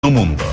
Mundo.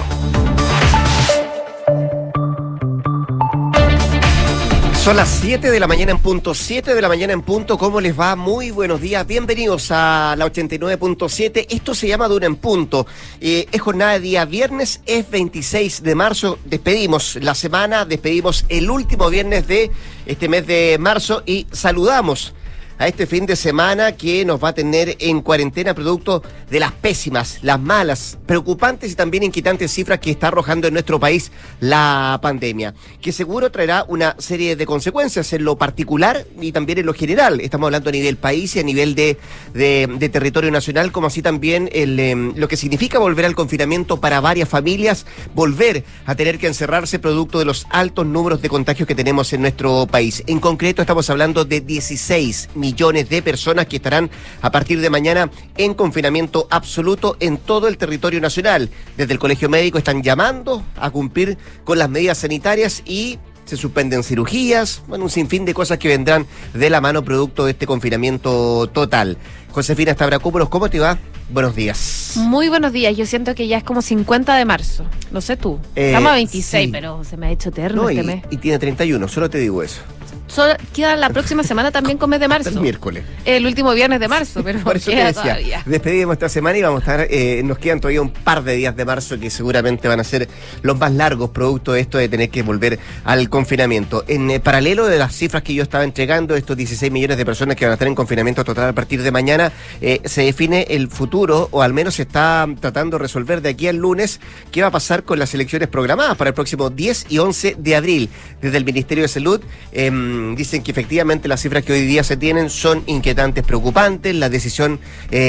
Son las 7 de la mañana en punto, 7 de la mañana en punto. ¿Cómo les va? Muy buenos días, bienvenidos a la 89.7. Esto se llama Duna en Punto. Es jornada de día viernes, es 26 de marzo. Despedimos la semana, despedimos el último viernes de este mes de marzo y saludamos a este fin de semana que nos va a tener en cuarentena producto de las pésimas, las malas, preocupantes y también inquietantes cifras que está arrojando en nuestro país la pandemia, que seguro traerá una serie de consecuencias en lo particular y también en lo general. Estamos hablando a nivel país y a nivel de territorio nacional, como así también lo que significa volver al confinamiento para varias familias, volver a tener que encerrarse producto de los altos números de contagios que tenemos en nuestro país. En concreto estamos hablando de 16 millones de personas que estarán a partir de mañana en confinamiento absoluto en todo el territorio nacional. Desde el Colegio Médico están llamando a cumplir con las medidas sanitarias y se suspenden cirugías, bueno, un sinfín de cosas que vendrán de la mano producto de este confinamiento total. Josefina Stavrakopoulos, ¿cómo te va? Buenos días. Muy buenos días, yo siento que ya es como 50 de marzo, no sé tú. Estamos a 26, sí. Pero se me ha hecho eterno no, este mes. Y tiene 31, solo te digo eso. Solo queda la próxima semana también con mes de marzo. El miércoles. El último viernes de marzo, pero por eso te decía, todavía. Despedimos esta semana y vamos a estar, nos quedan todavía un par de días de marzo que seguramente van a ser los más largos producto de esto de tener que volver al confinamiento. En paralelo de las cifras que yo estaba entregando, estos 16 millones de personas que van a estar en confinamiento total a partir de mañana, se define el futuro, o al menos se está tratando de resolver de aquí al lunes, qué va a pasar con las elecciones programadas para el próximo 10 y 11 de abril. Desde el Ministerio de Salud dicen que efectivamente las cifras que hoy día se tienen son inquietantes, preocupantes. La decisión,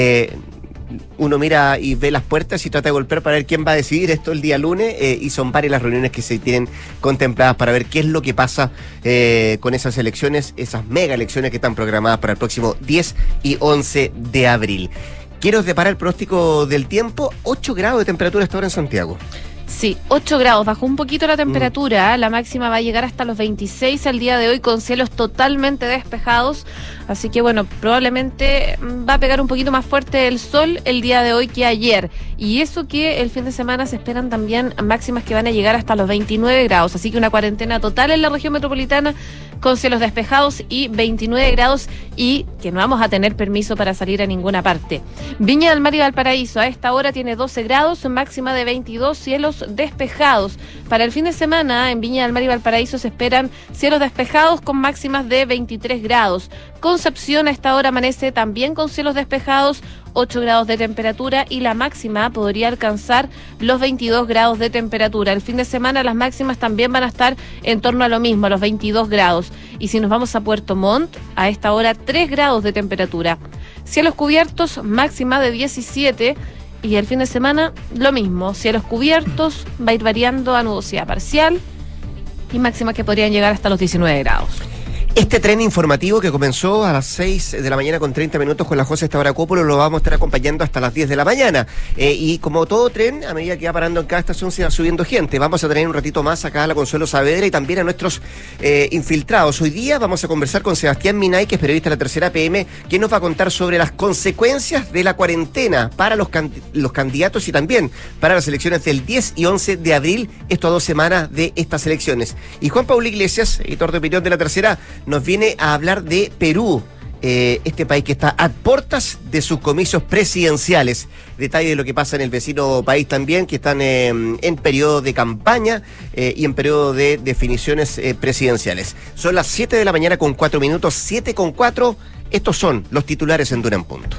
uno mira y ve las puertas y trata de golpear para ver quién va a decidir esto el día lunes, y son varias las reuniones que se tienen contempladas para ver qué es lo que pasa con esas elecciones, esas mega elecciones que están programadas para el próximo 10 y 11 de abril. Quiero deparar el pronóstico del tiempo. 8 grados de temperatura hasta ahora en Santiago. Sí, 8 grados, bajó un poquito la temperatura, la máxima va a llegar hasta los 26 al día de hoy con cielos totalmente despejados, así que bueno, probablemente va a pegar un poquito más fuerte el sol el día de hoy que ayer, y eso que el fin de semana se esperan también máximas que van a llegar hasta los 29 grados, así que una cuarentena total en la región metropolitana con cielos despejados y 29 grados y que no vamos a tener permiso para salir a ninguna parte. Viña del Mar y Valparaíso a esta hora tiene 12 grados, máxima de 22, cielos despejados. Para el fin de semana en Viña del Mar y Valparaíso se esperan cielos despejados con máximas de 23 grados. Concepción a esta hora amanece también con cielos despejados, 8 grados de temperatura y la máxima podría alcanzar los 22 grados de temperatura. El fin de semana las máximas también van a estar en torno a lo mismo, a los 22 grados. Y si nos vamos a Puerto Montt, a esta hora 3 grados de temperatura. Cielos cubiertos, máxima de 17. Y el fin de semana lo mismo, cielos cubiertos, va a ir variando a nubosidad parcial y máximas que podrían llegar hasta los 19 grados. Este tren informativo que comenzó a las 6 de la mañana con 30 minutos con la José Stavrakopoulos lo vamos a estar acompañando hasta las 10 de la mañana. Y como todo tren, a medida que va parando en cada estación se va subiendo gente. Vamos a tener un ratito más acá a la Consuelo Saavedra y también a nuestros infiltrados. Hoy día vamos a conversar con Sebastián Minay, que es periodista de la Tercera PM, quien nos va a contar sobre las consecuencias de la cuarentena para los candidatos y también para las elecciones del 10 y 11 de abril, esto a 2 semanas de estas elecciones. Y Juan Pablo Iglesias, editor de opinión de La Tercera, nos viene a hablar de Perú, este país que está a puertas de sus comicios presidenciales. Detalle de lo que pasa en el vecino país también, que están en periodo de campaña y en periodo de definiciones presidenciales. Son las 7 de la mañana con 4 minutos, 7 con 4. Estos son los titulares en Duna en Punto.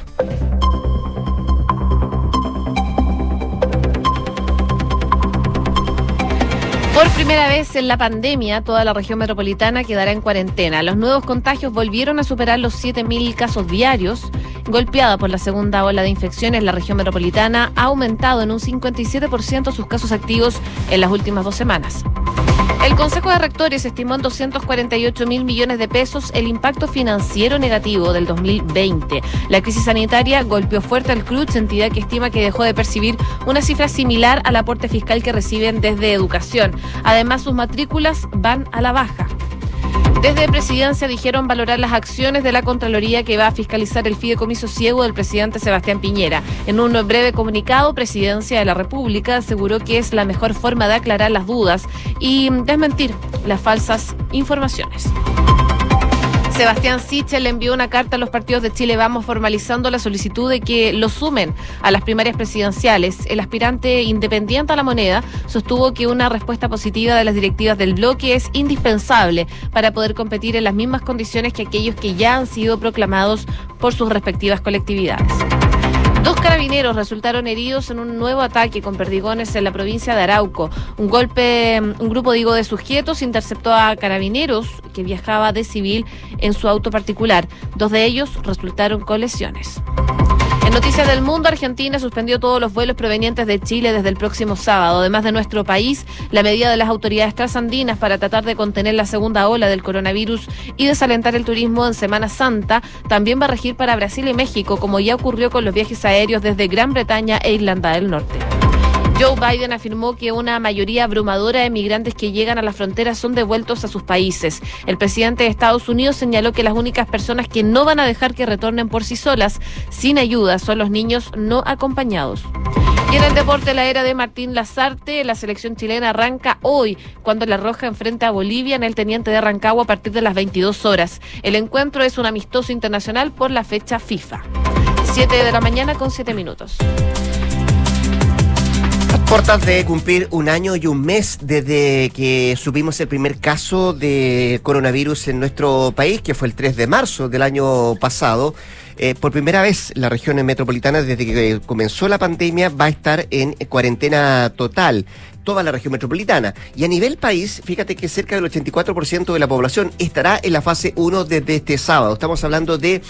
Por primera vez en la pandemia, toda la región metropolitana quedará en cuarentena. Los nuevos contagios volvieron a superar los 7.000 casos diarios. Golpeada por la segunda ola de infecciones, la región metropolitana ha aumentado en un 57% sus casos activos en las últimas 2 semanas. El Consejo de Rectores estimó en 248.000 millones de pesos el impacto financiero negativo del 2020. La crisis sanitaria golpeó fuerte al CRUCH, entidad que estima que dejó de percibir una cifra similar al aporte fiscal que reciben desde educación. Además, sus matrículas van a la baja. Desde Presidencia dijeron valorar las acciones de la Contraloría que va a fiscalizar el fideicomiso ciego del presidente Sebastián Piñera. En un breve comunicado, Presidencia de la República aseguró que es la mejor forma de aclarar las dudas y desmentir las falsas informaciones. Sebastián Sichel le envió una carta a los partidos de Chile Vamos formalizando la solicitud de que lo sumen a las primarias presidenciales. El aspirante independiente a la moneda sostuvo que una respuesta positiva de las directivas del bloque es indispensable para poder competir en las mismas condiciones que aquellos que ya han sido proclamados por sus respectivas colectividades. 2 carabineros resultaron heridos en un nuevo ataque con perdigones en la provincia de Arauco. Un grupo de sujetos interceptó a carabineros que viajaba de civil en su auto particular. 2 de ellos resultaron con lesiones. En noticias del mundo, Argentina suspendió todos los vuelos provenientes de Chile desde el próximo sábado. Además de nuestro país, la medida de las autoridades trasandinas para tratar de contener la segunda ola del coronavirus y desalentar el turismo en Semana Santa también va a regir para Brasil y México, como ya ocurrió con los viajes aéreos desde Gran Bretaña e Irlanda del Norte. Joe Biden afirmó que una mayoría abrumadora de migrantes que llegan a la frontera son devueltos a sus países. El presidente de Estados Unidos señaló que las únicas personas que no van a dejar que retornen por sí solas, sin ayuda, son los niños no acompañados. Y en el deporte, la era de Martín Lazarte, la selección chilena arranca hoy, cuando La Roja enfrenta a Bolivia en el Teniente de Rancagua a partir de las 22 horas. El encuentro es un amistoso internacional por la fecha FIFA. 7 de la mañana con 7 minutos. Portas de cumplir un año y un mes desde que supimos el primer caso de coronavirus en nuestro país, que fue el 3 de marzo del año pasado. Por primera vez la región metropolitana, desde que comenzó la pandemia, va a estar en cuarentena total. Toda la región metropolitana. Y a nivel país, fíjate que cerca del 84% de la población estará en la fase 1 desde este sábado. Estamos hablando de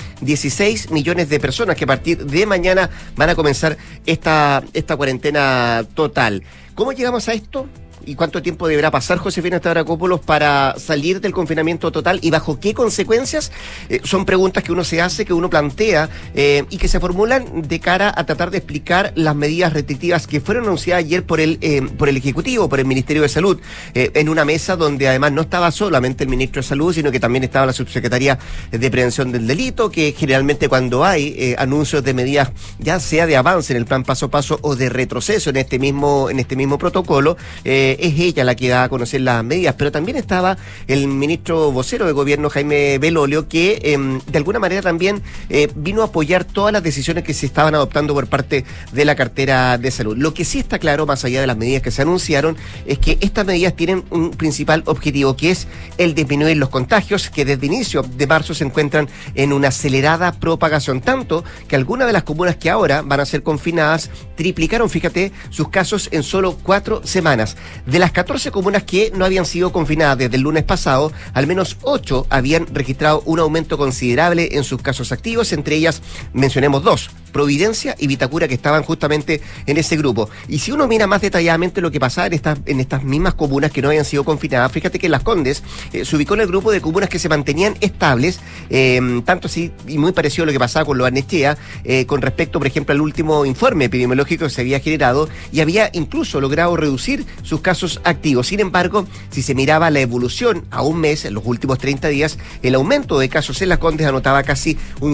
16 millones de personas que a partir de mañana van a comenzar esta cuarentena total. ¿Cómo llegamos a esto? ¿Y cuánto tiempo deberá pasar, Josefina Stavrakopoulos, para salir del confinamiento total? ¿Y bajo qué consecuencias? Son preguntas que uno se hace, que uno plantea y que se formulan de cara a tratar de explicar las medidas restrictivas que fueron anunciadas ayer por el Ejecutivo, por el Ministerio de Salud, en una mesa donde además no estaba solamente el Ministro de Salud, sino que también estaba la Subsecretaría de Prevención del Delito, que generalmente cuando hay anuncios de medidas, ya sea de avance en el plan paso a paso o de retroceso en este mismo protocolo, es ella la que da a conocer las medidas, pero también estaba el ministro vocero de gobierno, Jaime Belolio, que de alguna manera también vino a apoyar todas las decisiones que se estaban adoptando por parte de la cartera de salud. Lo que sí está claro, más allá de las medidas que se anunciaron, es que estas medidas tienen un principal objetivo, que es el disminuir los contagios, que desde inicio de marzo se encuentran en una acelerada propagación, tanto que algunas de las comunas que ahora van a ser confinadas triplicaron, fíjate, sus casos en solo 4 semanas. De las 14 comunas que no habían sido confinadas desde el lunes pasado, al menos 8 habían registrado un aumento considerable en sus casos activos. Entre ellas mencionemos 2, Providencia y Vitacura, que estaban justamente en ese grupo. Y si uno mira más detalladamente lo que pasaba en estas mismas comunas que no habían sido confinadas, fíjate que Las Condes se ubicó en el grupo de comunas que se mantenían estables, tanto así, y muy parecido a lo que pasaba con Lo Barnechea, con respecto, por ejemplo, al último informe epidemiológico que se había generado, y había incluso logrado reducir sus casos activos. Sin embargo, si se miraba la evolución a un mes, en los últimos 30 días, el aumento de casos en Las Condes anotaba casi un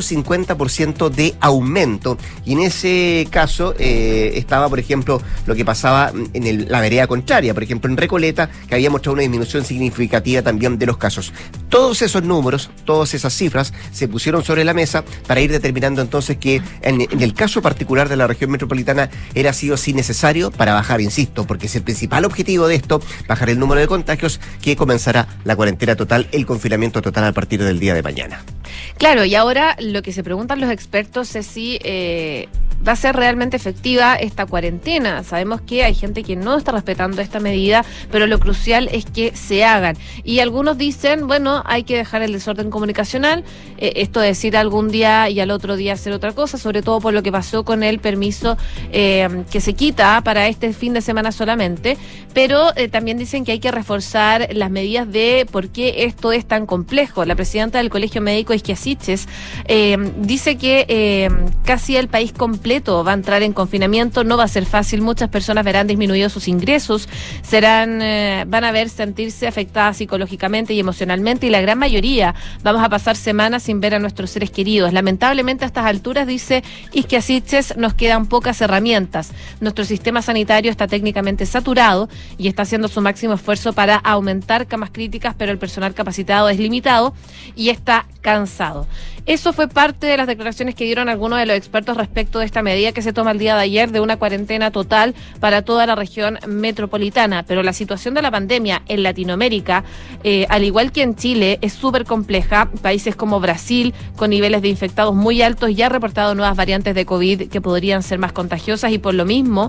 150% de aumento. Y en ese caso estaba, por ejemplo, lo que pasaba en la vereda contraria, por ejemplo, en Recoleta, que había mostrado una disminución significativa también de los casos. Todos esos números, todas esas cifras se pusieron sobre la mesa para ir determinando entonces que en el caso particular de la región metropolitana era sí o sí necesario para bajar, insisto, porque es el principal objetivo de esto, bajar el número de contagios, que comenzará la cuarentena total, el confinamiento total a partir del día de mañana. Claro, y ahora lo que se preguntan los expertos es si va a ser realmente efectiva esta cuarentena. Sabemos que hay gente que no está respetando esta medida, pero lo crucial es que se hagan. Y algunos dicen, bueno, hay que dejar el desorden comunicacional, esto de decir algún día y al otro día hacer otra cosa, sobre todo por lo que pasó con el permiso que se quita para este fin de semana solamente, pero también dicen que hay que reforzar las medidas de por qué esto es tan complejo. La presidenta del Colegio Médico, Isquia Siches, dice que casi el país completo completo va a entrar en confinamiento, no va a ser fácil, muchas personas verán disminuidos sus ingresos, van a sentirse afectadas psicológicamente y emocionalmente, y la gran mayoría vamos a pasar semanas sin ver a nuestros seres queridos. Lamentablemente a estas alturas, dice Isquia Siches, nos quedan pocas herramientas. Nuestro sistema sanitario está técnicamente saturado y está haciendo su máximo esfuerzo para aumentar camas críticas, pero el personal capacitado es limitado y está cansado. Eso fue parte de las declaraciones que dieron algunos de los expertos respecto de esta medida que se toma el día de ayer de una cuarentena total para toda la región metropolitana. Pero la situación de la pandemia en Latinoamérica, al igual que en Chile, es súper compleja. Países como Brasil, con niveles de infectados muy altos, ya han reportado nuevas variantes de COVID que podrían ser más contagiosas, y por lo mismo,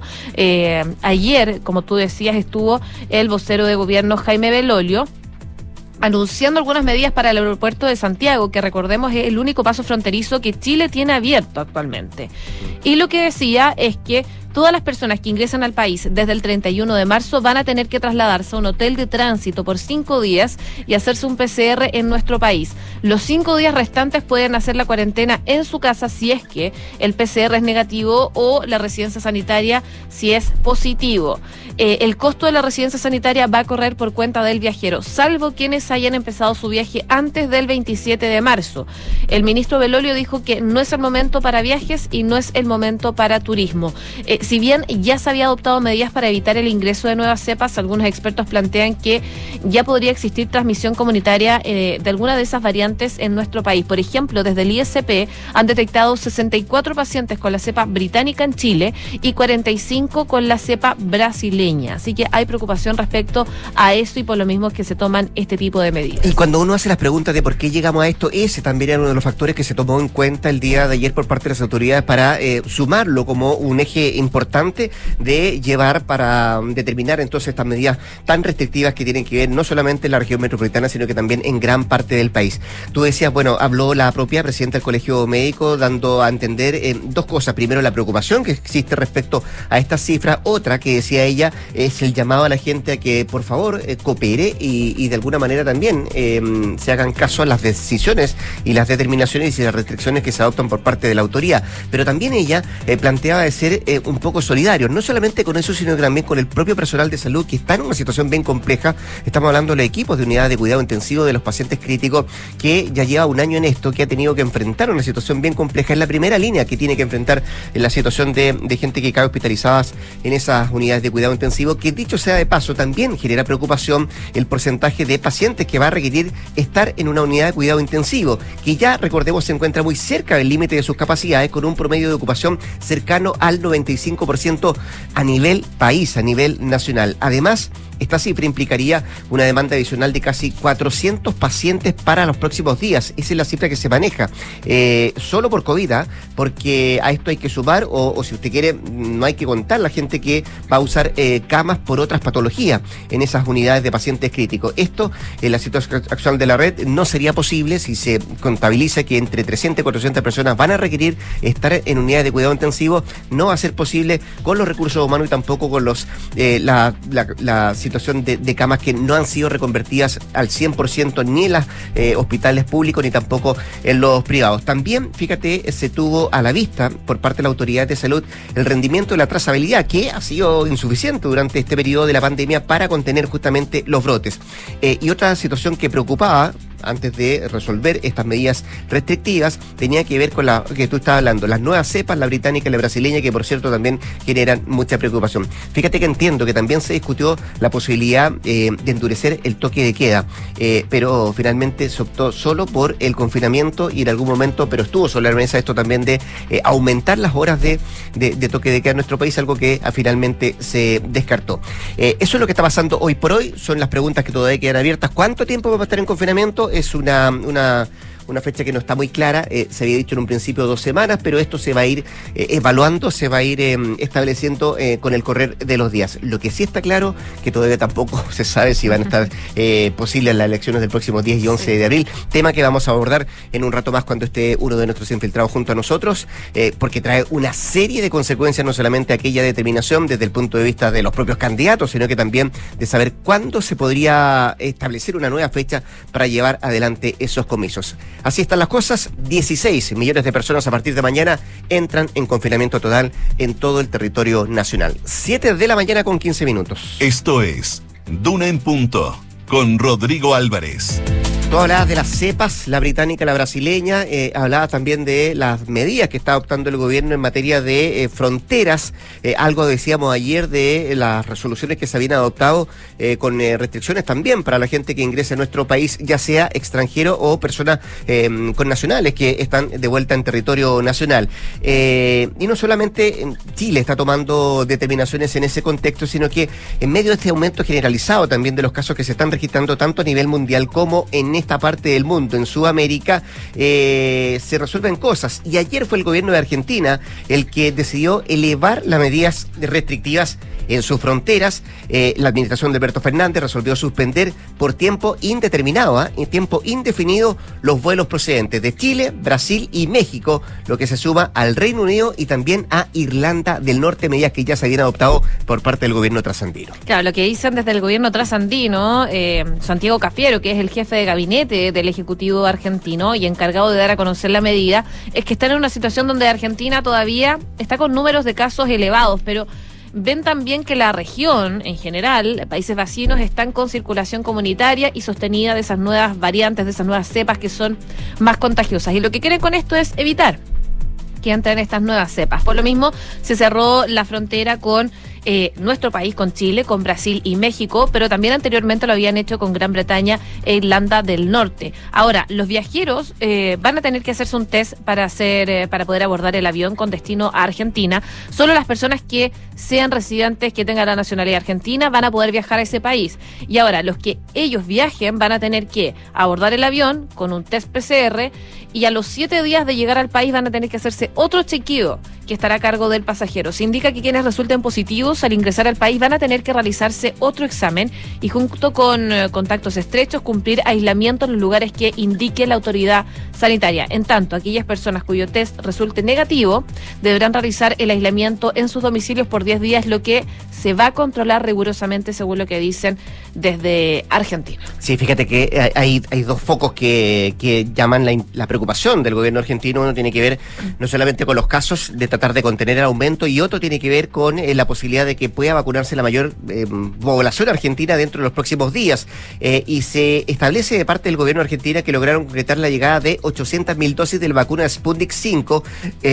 ayer, como tú decías, estuvo el vocero de gobierno Jaime Belolio anunciando algunas medidas para el aeropuerto de Santiago, que recordemos es el único paso fronterizo que Chile tiene abierto actualmente. Y lo que decía es que todas las personas que ingresan al país desde el 31 de marzo van a tener que trasladarse a un hotel de tránsito por 5 días y hacerse un PCR en nuestro país. Los 5 días restantes pueden hacer la cuarentena en su casa si es que el PCR es negativo, o la residencia sanitaria si es positivo. El costo de la residencia sanitaria va a correr por cuenta del viajero, salvo quienes hayan empezado su viaje antes del 27 de marzo. El ministro Belolio dijo que no es el momento para viajes y no es el momento para turismo. Si bien ya se había adoptado medidas para evitar el ingreso de nuevas cepas, algunos expertos plantean que ya podría existir transmisión comunitaria de alguna de esas variantes en nuestro país. Por ejemplo, desde el ISP han detectado 64 pacientes con la cepa británica en Chile y 45 con la cepa brasileña. Así que hay preocupación respecto a eso, y por lo mismo es que se toman este tipo de medidas. Y cuando uno hace las preguntas de por qué llegamos a esto, ese también era uno de los factores que se tomó en cuenta el día de ayer por parte de las autoridades para sumarlo como un eje importante de llevar para determinar entonces estas medidas tan restrictivas que tienen que ver no solamente en la región metropolitana, sino que también en gran parte del país. Tú decías, bueno, habló la propia presidenta del Colegio Médico dando a entender dos cosas. Primero, la preocupación que existe respecto a estas cifras. Otra que decía ella es el llamado a la gente a que por favor coopere y de alguna manera también se hagan caso a las decisiones y las determinaciones y las restricciones que se adoptan por parte de la autoridad. Pero también ella planteaba de ser un poco solidarios, no solamente con eso, sino también con el propio personal de salud que está en una situación bien compleja. Estamos hablando de los equipos de unidades de cuidado intensivo, de los pacientes críticos, que ya lleva un año en esto, que ha tenido que enfrentar una situación bien compleja. Es la primera línea que tiene que enfrentar la situación de gente que cae hospitalizadas en esas unidades de cuidado intensivo, que dicho sea de paso, también genera preocupación el porcentaje de pacientes que va a requerir estar en una unidad de cuidado intensivo, que ya, recordemos, se encuentra muy cerca del límite de sus capacidades, con un promedio de ocupación cercano al 95% a nivel país, a nivel nacional. Además, esta cifra implicaría una demanda adicional de casi 400 pacientes para los próximos días. Esa es la cifra que se maneja. Solo por COVID, porque a esto hay que sumar, o si usted quiere, no hay que contar la gente que va a usar camas por otras patologías en esas unidades de pacientes críticos. Esto, en la situación actual de la red, no sería posible si se contabiliza que entre 300 y 400 personas van a requerir estar en unidades de cuidado intensivo. No va a ser posible con los recursos humanos y tampoco con la situación de camas que no han sido reconvertidas al 100% ni en los hospitales públicos ni tampoco en los privados. También, fíjate, se tuvo a la vista por parte de la Autoridad de Salud el rendimiento de la trazabilidad, que ha sido insuficiente durante este periodo de la pandemia para contener justamente los brotes. Y otra situación que preocupaba antes de resolver estas medidas restrictivas tenía que ver con la que tú estabas hablando, las nuevas cepas, la británica y la brasileña, que por cierto también generan mucha preocupación. Fíjate que entiendo que también se discutió la posibilidad de endurecer el toque de queda, pero finalmente se optó solo por el confinamiento y en algún momento, pero estuvo sobre la mesa esto también de aumentar las horas de toque de queda en nuestro país, algo que finalmente se descartó. Eso es lo que está pasando hoy por hoy, son las preguntas que todavía quedan abiertas. ¿Cuánto tiempo vamos a estar en confinamiento? Es una fecha que no está muy clara, se había dicho en un principio 2 semanas, pero esto se va a ir evaluando, se va a ir estableciendo con el correr de los días. Lo que sí está claro, que todavía tampoco se sabe si van a estar posibles las elecciones del próximo 10 y 11 de abril, tema que vamos a abordar en un rato más cuando esté uno de nuestros infiltrados junto a nosotros, porque trae una serie de consecuencias, no solamente aquella determinación desde el punto de vista de los propios candidatos, sino que también de saber cuándo se podría establecer una nueva fecha para llevar adelante esos comicios. Así están las cosas. 16 millones de personas a partir de mañana entran en confinamiento total en todo el territorio nacional. 7 de la mañana con 15 minutos. Esto es Duna en Punto, con Rodrigo Álvarez. Tú hablabas de las cepas, la británica, la brasileña, hablabas también de las medidas que está adoptando el gobierno en materia de fronteras, algo decíamos ayer de las resoluciones que se habían adoptado con restricciones también para la gente que ingrese a nuestro país, ya sea extranjero o personas con nacionales que están de vuelta en territorio nacional. Y no solamente Chile está tomando determinaciones en ese contexto, sino que en medio de este aumento generalizado también de los casos que se están registrando tanto a nivel mundial como en esta parte del mundo, en Sudamérica, se resuelven cosas. Y ayer fue el gobierno de Argentina el que decidió elevar las medidas restrictivas en sus fronteras. La administración de Alberto Fernández resolvió suspender por tiempo indeterminado, en tiempo indefinido, los vuelos procedentes de Chile, Brasil y México, lo que se suma al Reino Unido y también a Irlanda del Norte, medidas que ya se habían adoptado por parte del gobierno trasandino. Claro, lo que dicen desde el gobierno trasandino, Santiago Cafiero, que es el jefe de gabinete del Ejecutivo argentino y encargado de dar a conocer la medida, es que están en una situación donde Argentina todavía está con números de casos elevados, pero ven también que la región, en general, países vecinos, están con circulación comunitaria y sostenida de esas nuevas variantes, de esas nuevas cepas que son más contagiosas. Y lo que quieren con esto es evitar que entren estas nuevas cepas. Por lo mismo, se cerró la frontera con nuestro país, con Chile, con Brasil y México, pero también anteriormente lo habían hecho con Gran Bretaña e Irlanda del Norte. Ahora, los viajeros van a tener que hacerse un test para poder abordar el avión con destino a Argentina. Solo las personas que sean residentes, que tengan la nacionalidad argentina, van a poder viajar a ese país. Y ahora, los que ellos viajen van a tener que abordar el avión con un test PCR y a los 7 días de llegar al país van a tener que hacerse otro chequeo que estará a cargo del pasajero. Se indica que quienes resulten positivos al ingresar al país van a tener que realizarse otro examen y junto con contactos estrechos cumplir aislamiento en los lugares que indique la autoridad sanitaria. En tanto, aquellas personas cuyo test resulte negativo deberán realizar el aislamiento en sus domicilios por 10 días, lo que se va a controlar rigurosamente según lo que dicen desde Argentina. Sí, fíjate que hay dos focos que llaman la preocupación del gobierno argentino. Uno tiene que ver no solamente con los casos, de tratar de contener el aumento, y otro tiene que ver con la posibilidad de que pueda vacunarse la mayor población argentina dentro de los próximos días. Y se establece de parte del gobierno argentino que lograron concretar la llegada de 800.000 dosis de la vacuna Sputnik 5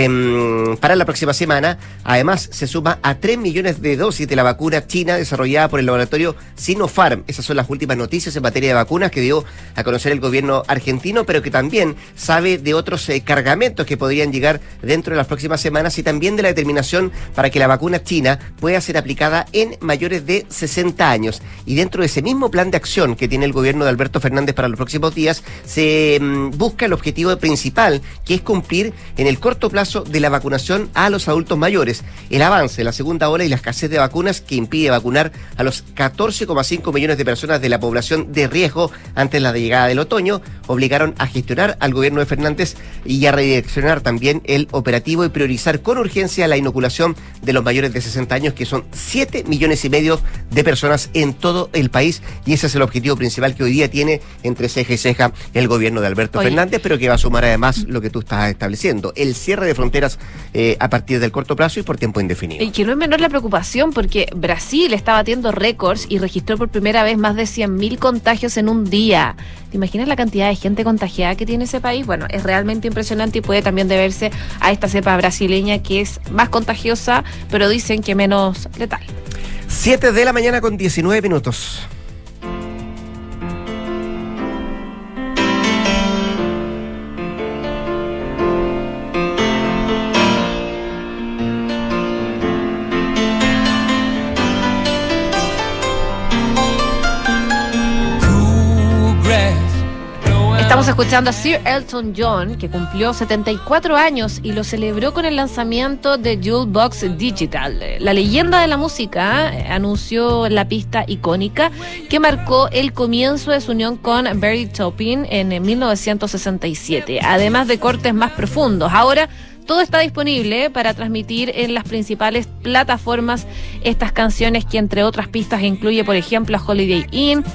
para la próxima semana. Además, se suma a 3 millones de dosis de la vacuna china desarrollada por el laboratorio Sinopharm. Esas son las últimas noticias en materia de vacunas que dio a conocer el gobierno argentino, pero que también sabe de otros cargamentos que podrían llegar dentro de las próximas semanas, y también de la determinación para que la vacuna china pueda ser aplicada en mayores de 60 años. Y dentro de ese mismo plan de acción que tiene el gobierno de Alberto Fernández para los próximos días, se busca el objetivo principal, que es cumplir en el corto plazo de la vacunación a los adultos mayores. El avance de la segunda ola y la escasez de vacunas que impide vacunar a los 14,5 millones de personas de la población de riesgo antes de la llegada del otoño obligaron a gestionar al gobierno de Fernández y a redireccionar también el operativo y priorizar con urgencia la inoculación de los mayores de 60 años, que son 7,5 millones de personas en todo el país, y ese es el objetivo principal que hoy día tiene entre ceja y ceja el gobierno de Alberto Fernández, pero que va a sumar además lo que tú estás estableciendo, el cierre de fronteras a partir del corto plazo y por tiempo indefinido. Y que no es menor la preocupación, porque Brasil está batiendo récords y registró por primera vez más de 100.000 contagios en un día. ¿Te imaginas la cantidad de gente contagiada que tiene ese país? Bueno, es realmente impresionante y puede también deberse a esta cepa brasileña que es más contagiosa, pero dicen que menos letal. 7 de la mañana con 19 minutos. Estamos escuchando a Sir Elton John, que cumplió 74 años y lo celebró con el lanzamiento de Jukebox Digital. La leyenda de la música anunció la pista icónica que marcó el comienzo de su unión con Berry Taupin en 1967, además de cortes más profundos. Ahora todo está disponible para transmitir en las principales plataformas estas canciones, que entre otras pistas incluye, por ejemplo, a Holiday Inn,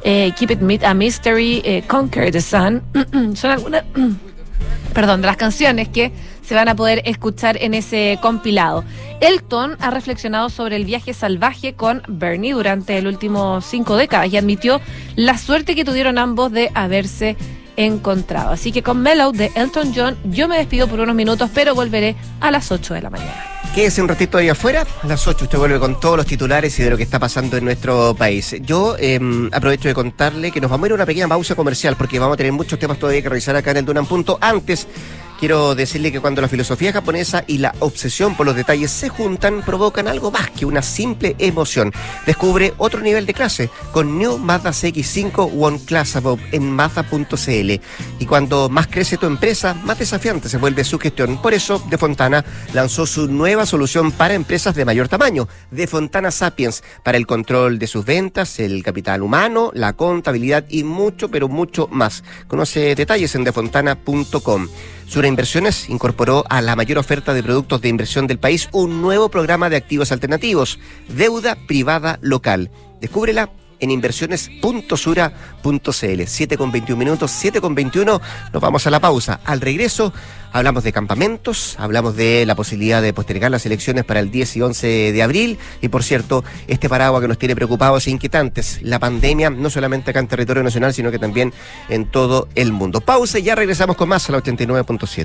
Keep It a Mystery, Conquer the Sun. Son algunas de las canciones que se van a poder escuchar en ese compilado. Elton ha reflexionado sobre el viaje salvaje con Bernie durante el último 5 décadas y admitió la suerte que tuvieron ambos de haberse encontrado. Así que con Mellow de Elton John yo me despido por unos minutos, pero volveré a las 8 de la mañana. Quédese un ratito ahí afuera, a las 8 usted vuelve con todos los titulares y de lo que está pasando en nuestro país. Yo aprovecho de contarle que nos vamos a ir a una pequeña pausa comercial porque vamos a tener muchos temas todavía que revisar acá en el Duna en Punto. Antes, quiero decirle que cuando la filosofía japonesa y la obsesión por los detalles se juntan, provocan algo más que una simple emoción. Descubre otro nivel de clase con New Mazda CX-5 One Class Above en Mazda.cl. Y cuando más crece tu empresa, más desafiante se vuelve su gestión. Por eso, De Fontana lanzó su nueva solución para empresas de mayor tamaño, De Fontana Sapiens, para el control de sus ventas, el capital humano, la contabilidad y mucho, pero mucho más. Conoce detalles en defontana.com. Sura Inversiones incorporó a la mayor oferta de productos de inversión del país un nuevo programa de activos alternativos, deuda privada local. Descúbrela en inversiones.sura.cl. 7:21 minutos, 7:21, nos vamos a la pausa. Al regreso hablamos de campamentos, hablamos de la posibilidad de postergar las elecciones para el 10 y 11 de abril y, por cierto, este paraguas que nos tiene preocupados e inquietantes, la pandemia, no solamente acá en territorio nacional, sino que también en todo el mundo. Pausa y ya regresamos con más a la 89.7.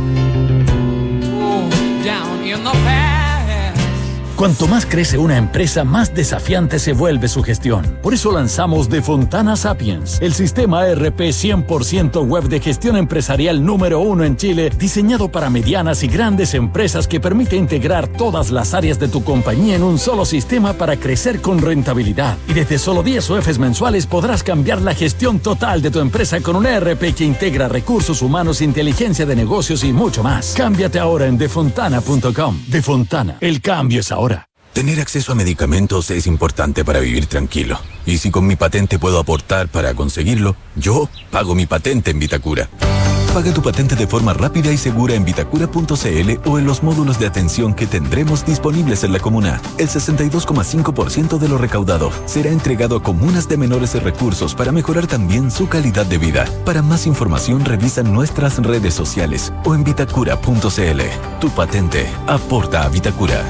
Cuanto más crece una empresa, más desafiante se vuelve su gestión. Por eso lanzamos De Fontana Sapiens, el sistema ERP 100% web de gestión empresarial número 1 en Chile, diseñado para medianas y grandes empresas que permite integrar todas las áreas de tu compañía en un solo sistema para crecer con rentabilidad. Y desde solo 10 UFs mensuales podrás cambiar la gestión total de tu empresa con un ERP que integra recursos humanos, inteligencia de negocios y mucho más. Cámbiate ahora en defontana.com. De Fontana, el cambio es ahora. Tener acceso a medicamentos es importante para vivir tranquilo. Y si con mi patente puedo aportar para conseguirlo, yo pago mi patente en Vitacura. Paga tu patente de forma rápida y segura en vitacura.cl o en los módulos de atención que tendremos disponibles en la comuna. El 62,5% de lo recaudado será entregado a comunas de menores recursos para mejorar también su calidad de vida. Para más información revisa nuestras redes sociales o en vitacura.cl. Tu patente aporta a Vitacura.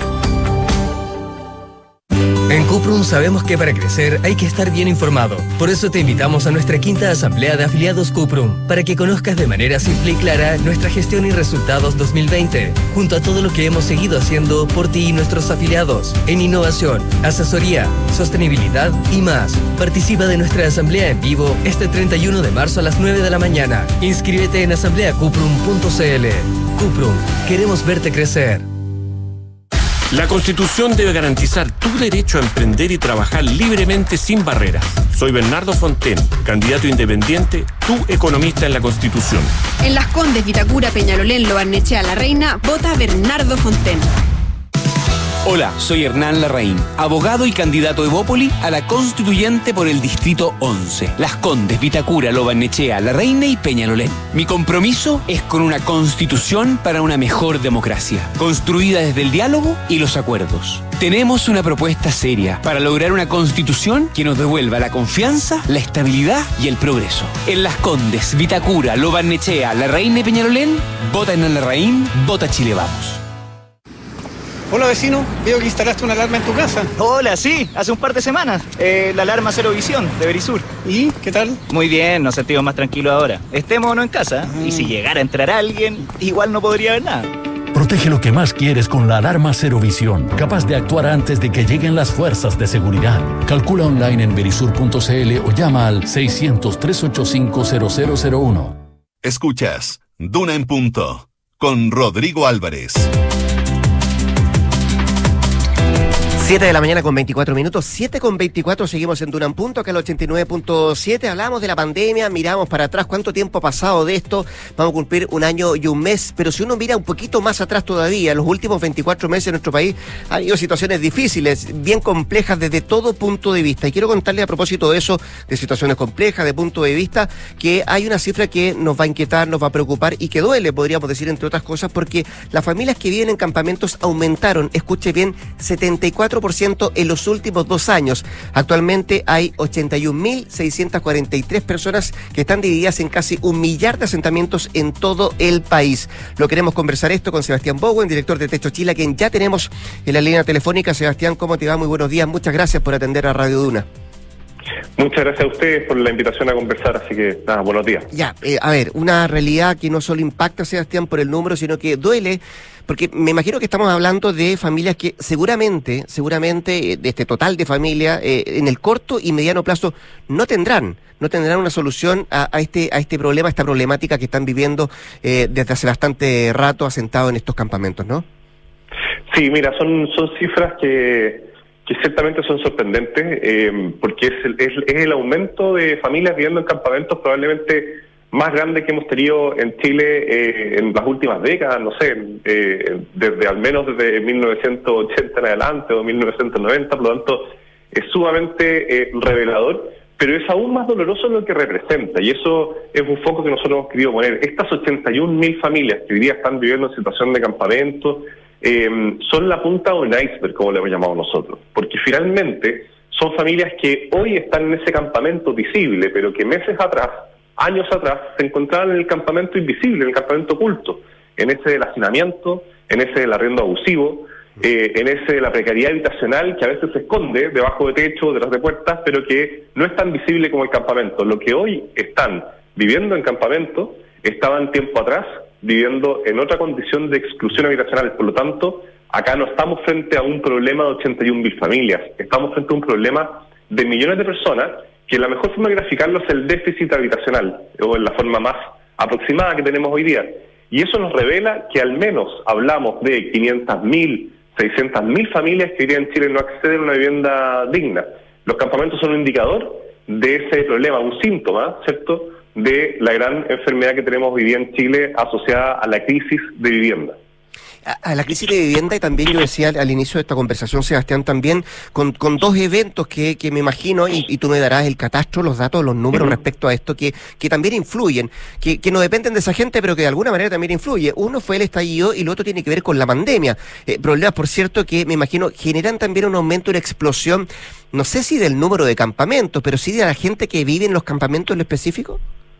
En Cuprum sabemos que para crecer hay que estar bien informado. Por eso te invitamos a nuestra quinta asamblea de afiliados Cuprum, para que conozcas de manera simple y clara nuestra gestión y resultados 2020, junto a todo lo que hemos seguido haciendo por ti y nuestros afiliados, en innovación, asesoría, sostenibilidad y más. Participa de nuestra asamblea en vivo este 31 de marzo a las 9 de la mañana. Inscríbete en asambleacuprum.cl. Cuprum, queremos verte crecer. La Constitución debe garantizar tu derecho a emprender y trabajar libremente sin barreras. Soy Bernardo Fonten, candidato independiente, tu economista en la Constitución. En Las Condes, Vitacura, Peñalolén, Lo Barnechea, La Reina, vota Bernardo Fonten. Hola, soy Hernán Larraín, abogado y candidato Evópoli a la Constituyente por el Distrito 11. Las Condes, Vitacura, Lo Barnechea, La Reina y Peñalolén. Mi compromiso es con una Constitución para una mejor democracia, construida desde el diálogo y los acuerdos. Tenemos una propuesta seria para lograr una Constitución que nos devuelva la confianza, la estabilidad y el progreso. En Las Condes, Vitacura, Lo Barnechea, La Reina y Peñalolén, vota Hernán Larraín, vota Chile Vamos. Hola vecino, veo que instalaste una alarma en tu casa. Hola, sí, hace un par de semanas. La alarma Cero Visión de Verisur. ¿Y qué tal? Muy bien, nos sentimos más tranquilos ahora. Estemos o no en casa. Y si llegara a entrar alguien, igual no podría ver nada. Protege lo que más quieres con la alarma Cero Visión, capaz de actuar antes de que lleguen las fuerzas de seguridad. Calcula online en verisur.cl o llama al 600-385-0001. Escuchas Duna en Punto con Rodrigo Álvarez. 7 de la mañana con 24 minutos, 7:24, seguimos en Duna en Punto, acá en el 89.7, hablamos de la pandemia, miramos para atrás cuánto tiempo ha pasado de esto, vamos a cumplir un año y un mes, pero si uno mira un poquito más atrás todavía, en los últimos 24 meses en nuestro país ha habido situaciones difíciles, bien complejas desde todo punto de vista, y quiero contarles a propósito de eso, de situaciones complejas, de punto de vista, que hay una cifra que nos va a inquietar, nos va a preocupar y que duele, podríamos decir, entre otras cosas, porque las familias que viven en campamentos aumentaron, escuche bien, 74% 4% en los últimos 2 años. Actualmente hay 81.643 personas que están divididas en casi 1 millar de asentamientos en todo el país. Lo queremos conversar esto con Sebastián Bowen, director de Techo Chile, a quien ya tenemos en la línea telefónica. Sebastián, ¿cómo te va? Muy buenos días. Muchas gracias por atender a Radio Duna. Muchas gracias a ustedes por la invitación a conversar, así que nada, buenos días. Ya, a ver, una realidad que no solo impacta, Sebastián, por el número, sino que duele, porque me imagino que estamos hablando de familias que seguramente, de este total de familias, en el corto y mediano plazo no tendrán una solución a este problema, a esta problemática que están viviendo desde hace bastante rato asentados en estos campamentos, ¿no? Sí, mira, son cifras que ciertamente son sorprendentes, porque es el aumento de familias viviendo en campamentos probablemente más grande que hemos tenido en Chile en las últimas décadas, no sé, desde al menos desde 1980 en adelante o 1990, por lo tanto es sumamente revelador, pero es aún más doloroso lo que representa, y eso es un foco que nosotros hemos querido poner. Estas 81.000 familias que hoy día están viviendo en situación de campamento son la punta de un iceberg, como le hemos llamado nosotros, porque finalmente son familias que hoy están en ese campamento visible, pero que meses atrás, años atrás, se encontraban en el campamento invisible, en el campamento oculto, en ese del hacinamiento, en ese del arriendo abusivo, en ese de la precariedad habitacional que a veces se esconde debajo de techo, detrás de puertas, pero que no es tan visible como el campamento. Lo que hoy están viviendo en campamento estaban tiempo atrás viviendo en otra condición de exclusión habitacional. Por lo tanto, acá no estamos frente a un problema de 81.000 familias, estamos frente a un problema de millones de personas, que la mejor forma de graficarlo es el déficit habitacional, o en la forma más aproximada que tenemos hoy día. Y eso nos revela que al menos hablamos de 500.000, 600.000 familias que hoy día en Chile no acceden a una vivienda digna. Los campamentos son un indicador de ese problema, un síntoma, ¿cierto?, de la gran enfermedad que tenemos hoy día en Chile asociada a la crisis de vivienda. A la crisis de vivienda, y también yo decía al inicio de esta conversación, Sebastián, también con 2 eventos que me imagino, y tú me darás el catastro, los datos, los números respecto a esto, que también influyen, que no dependen de esa gente, pero que de alguna manera también influye. Uno fue el estallido y lo otro tiene que ver con la pandemia. Problemas, por cierto, que me imagino generan también un aumento, una explosión, no sé si del número de campamentos, pero sí de la gente que vive en los campamentos en lo específico.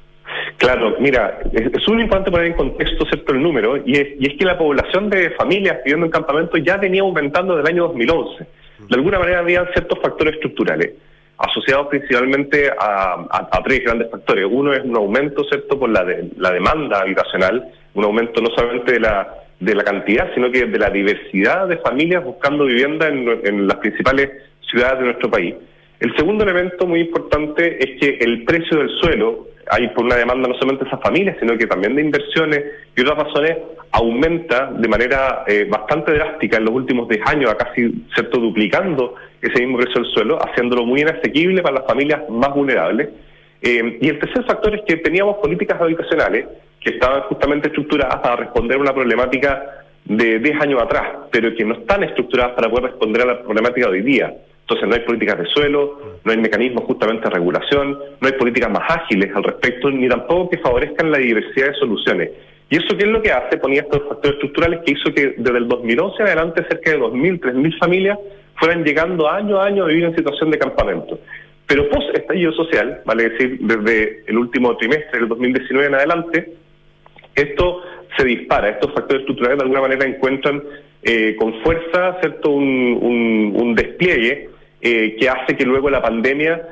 Claro, mira, es muy importante poner en contexto, ¿cierto?, el número, y es que la población de familias viviendo en campamentos ya venía aumentando desde el año 2011. De alguna manera había ciertos factores estructurales, asociados principalmente a 3 grandes factores. Uno es un aumento, ¿cierto?, por la demanda habitacional, un aumento no solamente de la cantidad, sino que de la diversidad de familias buscando vivienda en las principales ciudades de nuestro país. El segundo elemento muy importante es que el precio del suelo, hay por una demanda no solamente de esas familias, sino que también de inversiones y otras razones, aumenta de manera bastante drástica en los últimos 10 años, a casi, ¿cierto?, duplicando ese mismo precio del suelo, haciéndolo muy inasequible para las familias más vulnerables. Y el tercer factor es que teníamos políticas habitacionales que estaban justamente estructuradas para responder a una problemática de 10 años atrás, pero que no están estructuradas para poder responder a la problemática de hoy día. Entonces no hay políticas de suelo, no hay mecanismos justamente de regulación, no hay políticas más ágiles al respecto, ni tampoco que favorezcan la diversidad de soluciones. ¿Y eso qué es lo que hace? Ponía estos factores estructurales que hizo que desde el 2011 en adelante cerca de 2.000, 3.000 familias fueran llegando año a año a vivir en situación de campamento. Pero post-estallido social, vale decir, desde el último trimestre del 2019 en adelante, esto se dispara, estos factores estructurales de alguna manera encuentran con fuerza, ¿cierto?, un despliegue que hace que luego la pandemia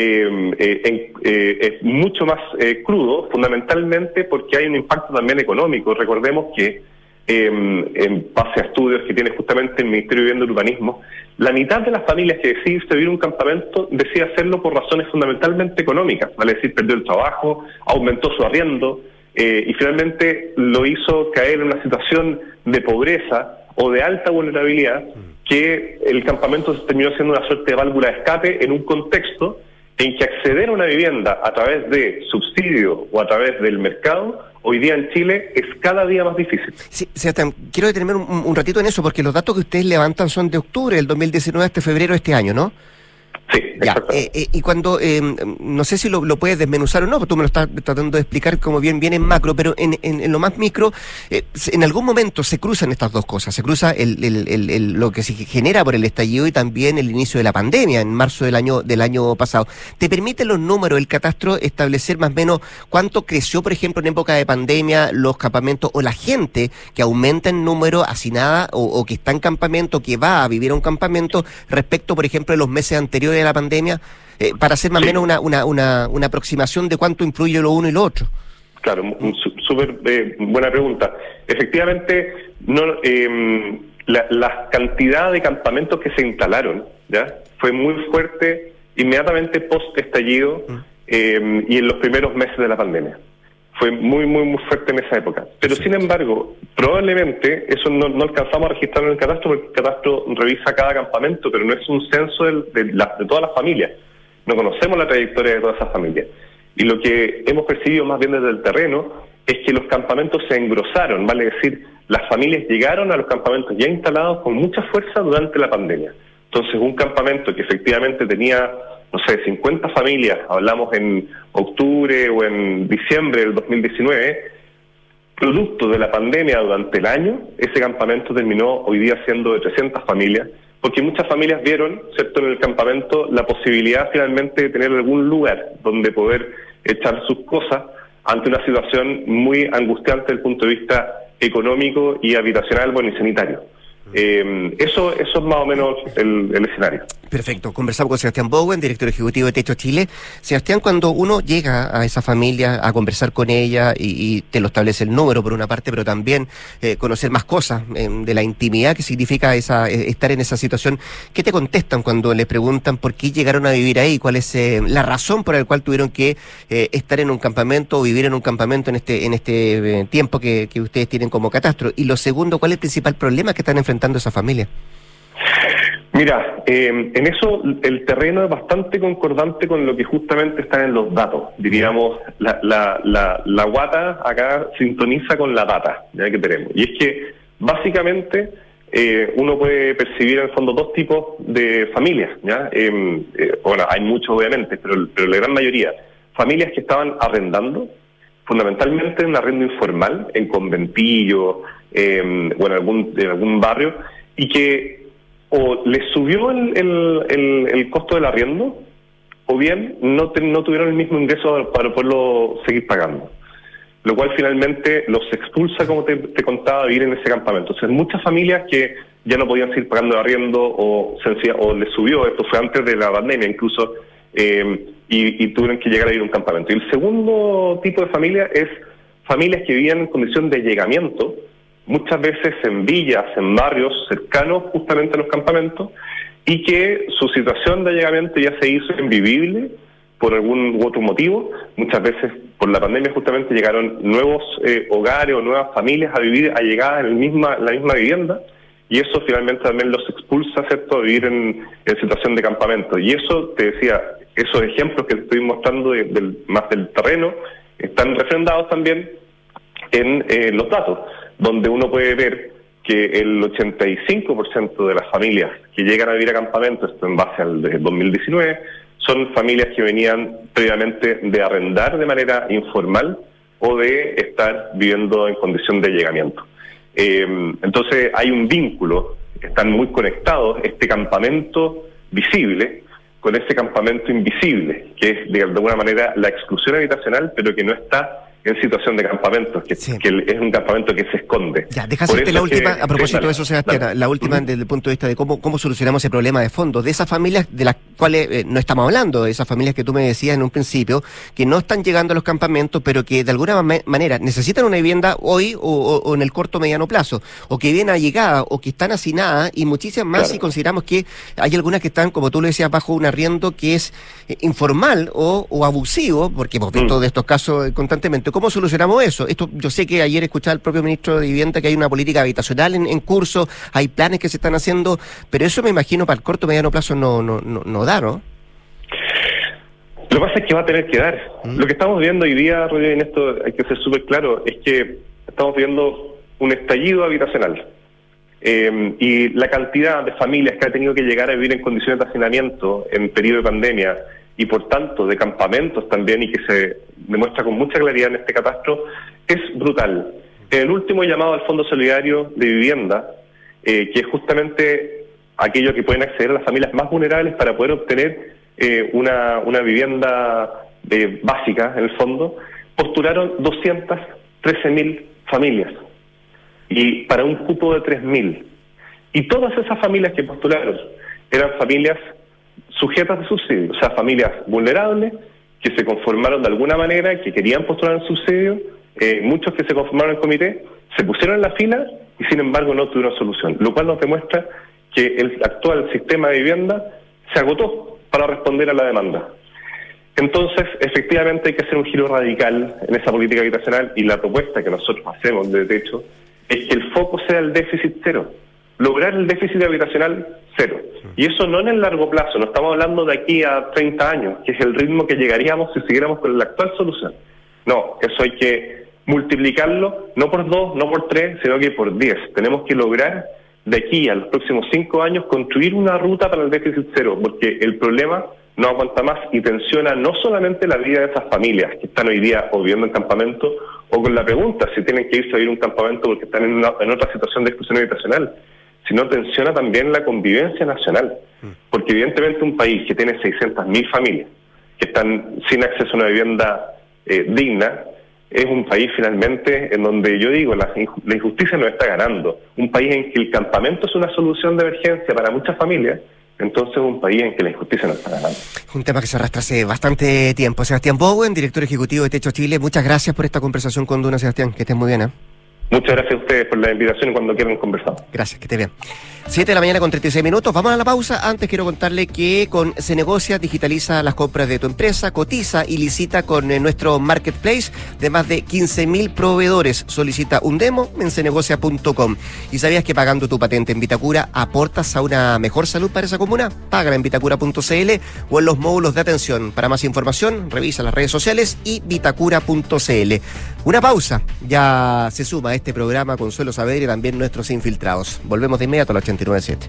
es mucho más crudo, fundamentalmente porque hay un impacto también económico. Recordemos que en base a estudios que tiene justamente el Ministerio de Vivienda y Urbanismo, la mitad de las familias que decide irse a vivir un campamento decide hacerlo por razones fundamentalmente económicas, vale decir, perdió el trabajo, aumentó su arriendo, y finalmente lo hizo caer en una situación de pobreza o de alta vulnerabilidad, que el campamento terminó siendo una suerte de válvula de escape en un contexto en que acceder a una vivienda a través de subsidio o a través del mercado, hoy día en Chile es cada día más difícil. Sí, Sebastián, quiero detenerme un ratito en eso, porque los datos que ustedes levantan son de octubre del 2019 hasta febrero de este año, ¿no? Sí, ya. Y cuando, no sé si lo puedes desmenuzar o no, porque tú me lo estás tratando de explicar como bien en macro, pero en lo más micro, en algún momento se cruzan estas dos cosas, se cruza lo que se genera por el estallido y también el inicio de la pandemia en marzo del año pasado. ¿Te permiten los números, el catastro, establecer más o menos cuánto creció, por ejemplo, en época de pandemia los campamentos o la gente que aumenta en número hacinada o que está en campamento, que va a vivir a un campamento respecto, por ejemplo, de los meses anteriores de la pandemia, para hacer más o menos una aproximación de cuánto influye lo uno y lo otro? Claro, súper buena pregunta. Efectivamente, la cantidad de campamentos que se instalaron ya fue muy fuerte inmediatamente post-estallido y en los primeros meses de la pandemia. Fue muy fuerte en esa época. Pero sin embargo, probablemente eso no alcanzamos a registrarlo en el catastro, porque el catastro revisa cada campamento, pero no es un censo de todas las familias. No conocemos la trayectoria de todas esas familias. Y lo que hemos percibido más bien desde el terreno es que los campamentos se engrosaron, vale decir, las familias llegaron a los campamentos ya instalados con mucha fuerza durante la pandemia. Entonces, un campamento que efectivamente tenía, 50 familias, hablamos en octubre o en diciembre del 2019, producto de la pandemia durante el año, ese campamento terminó hoy día siendo de 300 familias, porque muchas familias vieron, ¿cierto?, en el campamento la posibilidad finalmente de tener algún lugar donde poder echar sus cosas ante una situación muy angustiante desde el punto de vista económico y habitacional, y sanitario. Eso es más o menos el escenario. Perfecto. Conversamos con Sebastián Bowen, director ejecutivo de Techo Chile. Sebastián, cuando uno llega a esa familia a conversar con ella y te lo establece el número por una parte, pero también conocer más cosas de la intimidad que significa estar en esa situación, ¿qué te contestan cuando les preguntan por qué llegaron a vivir ahí? ¿Cuál es la razón por la cual tuvieron que estar en un campamento o vivir en un campamento en este tiempo que ustedes tienen como catastro? Y lo segundo, ¿cuál es el principal problema que están enfrentando esa familia? Mira, en eso el terreno es bastante concordante con lo que justamente está en los datos. Diríamos, la guata acá sintoniza con la data ya que tenemos. Y es que, básicamente, uno puede percibir en el fondo dos tipos de familias, ¿ya? Hay muchos obviamente, pero la gran mayoría. Familias que estaban arrendando, fundamentalmente en un arrendo informal, en conventillo, o en algún barrio, y que o les subió el costo del arriendo, o bien no tuvieron el mismo ingreso para poderlo seguir pagando. Lo cual finalmente los expulsa, como te contaba, a vivir en ese campamento. Entonces, muchas familias que ya no podían seguir pagando el arriendo o les subió, esto fue antes de la pandemia incluso, y tuvieron que llegar a vivir a un campamento. Y el segundo tipo de familia es familias que vivían en condición de allegamiento, muchas veces en villas, en barrios cercanos justamente a los campamentos, y que su situación de allegamiento ya se hizo invivible por algún u otro motivo. Muchas veces por la pandemia justamente llegaron nuevos hogares o nuevas familias a vivir allegadas en la misma vivienda, y eso finalmente también los expulsa, ¿cierto?, a vivir en situación de campamento. Y eso, te decía, esos ejemplos que te estoy mostrando más del terreno, están refrendados también en los datos, donde uno puede ver que el 85% de las familias que llegan a vivir a campamentos, esto en base al de 2019, son familias que venían previamente de arrendar de manera informal o de estar viviendo en condición de allegamiento. Entonces hay un vínculo, están muy conectados este campamento visible con ese campamento invisible, que es de alguna manera la exclusión habitacional, pero que no está en situación de campamento, que es un campamento que se esconde. Ya, deja hacerte la última, a propósito de eso, Sebastián, la última desde el punto de vista de cómo solucionamos ese problema de fondo, de esas familias de las cuales no estamos hablando, de esas familias que tú me decías en un principio, que no están llegando a los campamentos, pero que de alguna manera necesitan una vivienda hoy o en el corto o mediano plazo, o que vienen allegadas, o que están hacinadas, y muchísimas más si consideramos que hay algunas que están, como tú lo decías, bajo un arriendo que es informal o abusivo, porque hemos visto de estos casos constantemente. ¿Cómo solucionamos eso? Esto, yo sé que ayer escuchaba al propio ministro de Vivienda que hay una política habitacional en curso, hay planes que se están haciendo, pero eso me imagino para el corto o mediano plazo no da, ¿no? Lo que pasa es que va a tener que dar. Lo que estamos viendo hoy día, Rodrigo, en esto hay que ser súper claro, es que estamos viendo un estallido habitacional. y la cantidad de familias que ha tenido que llegar a vivir en condiciones de hacinamiento en periodo de pandemia y por tanto de campamentos también, y que se demuestra con mucha claridad en este catastro, es brutal. En el último llamado al Fondo Solidario de Vivienda, que es justamente aquello que pueden acceder a las familias más vulnerables para poder obtener una vivienda básica, en el fondo, postularon 213.000 familias, y para un cupo de 3.000. Y todas esas familias que postularon eran familias sujetas de subsidio, o sea, familias vulnerables que se conformaron de alguna manera, que querían postular el subsidio, muchos que se conformaron en comité, se pusieron en la fila y sin embargo no tuvieron solución, lo cual nos demuestra que el actual sistema de vivienda se agotó para responder a la demanda. Entonces, efectivamente hay que hacer un giro radical en esa política habitacional, y la propuesta que nosotros hacemos de techo es que el foco sea el déficit cero, lograr el déficit habitacional cero. Y eso no en el largo plazo, no estamos hablando de aquí a 30 años, que es el ritmo que llegaríamos si siguiéramos con la actual solución. No, eso hay que multiplicarlo, no por 2, no por 3, sino que por 10. Tenemos que lograr de aquí a los próximos 5 años construir una ruta para el déficit cero, porque el problema no aguanta más y tensiona no solamente la vida de esas familias que están hoy día o viviendo en campamento, o con la pregunta si tienen que irse a vivir un campamento porque están en otra situación de exclusión habitacional, sino tensiona también la convivencia nacional, porque evidentemente un país que tiene 600.000 familias que están sin acceso a una vivienda digna, es un país finalmente en donde yo digo la injusticia nos está ganando. Un país en que el campamento es una solución de emergencia para muchas familias, entonces un país en que la injusticia nos está ganando. Un tema que se arrastra hace bastante tiempo. Sebastián Bowen, director ejecutivo de Techo Chile, muchas gracias por esta conversación con Duna, Sebastián, que estés muy bien. Muchas gracias a ustedes por la invitación y cuando quieran conversar. Gracias, que esté bien. 7 de la mañana con 36 minutos. Vamos a la pausa. Antes quiero contarle que con Cenegocia digitaliza las compras de tu empresa, cotiza y licita con nuestro marketplace de más de 15.000 proveedores. Solicita un demo en cenegocia.com. ¿Y sabías que pagando tu patente en Vitacura aportas a una mejor salud para esa comuna? Págala en vitacura.cl o en los módulos de atención. Para más información, revisa las redes sociales y vitacura.cl. Una pausa. Ya se suma a este programa Consuelo Saavedra y también nuestros infiltrados. Volvemos de inmediato a la 89.7.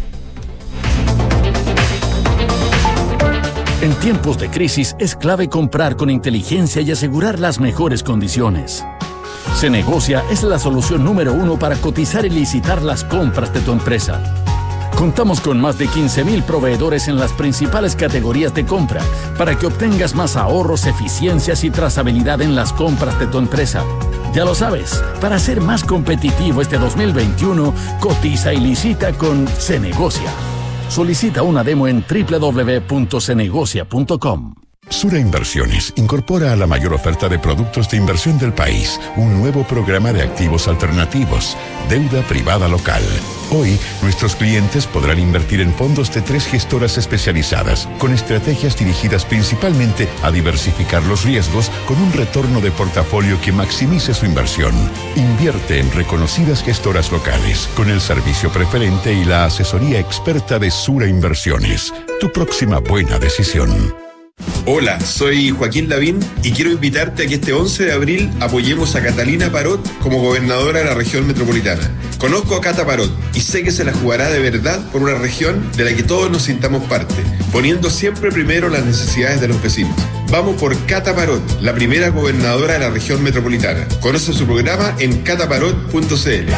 En tiempos de crisis es clave comprar con inteligencia y asegurar las mejores condiciones. Cenegocia es la solución número 1 para cotizar y licitar las compras de tu empresa. Contamos con más de 15.000 proveedores en las principales categorías de compra para que obtengas más ahorros, eficiencias y trazabilidad en las compras de tu empresa. Ya lo sabes, para ser más competitivo este 2021, cotiza y licita con Cenegocia. Solicita una demo en www.cenegocia.com. Sura Inversiones incorpora a la mayor oferta de productos de inversión del país un nuevo programa de activos alternativos, deuda privada local. Hoy, nuestros clientes podrán invertir en fondos de 3 gestoras especializadas, con estrategias dirigidas principalmente a diversificar los riesgos con un retorno de portafolio que maximice su inversión. Invierte en reconocidas gestoras locales, con el servicio preferente y la asesoría experta de Sura Inversiones. Tu próxima buena decisión. Hola, soy Joaquín Lavín y quiero invitarte a que este 11 de abril apoyemos a Catalina Parot como gobernadora de la región metropolitana. Conozco a Cata Parot y sé que se la jugará de verdad por una región de la que todos nos sintamos parte, poniendo siempre primero las necesidades de los vecinos. Vamos por Cata Parot, la primera gobernadora de la región metropolitana. Conoce su programa en cataparot.cl.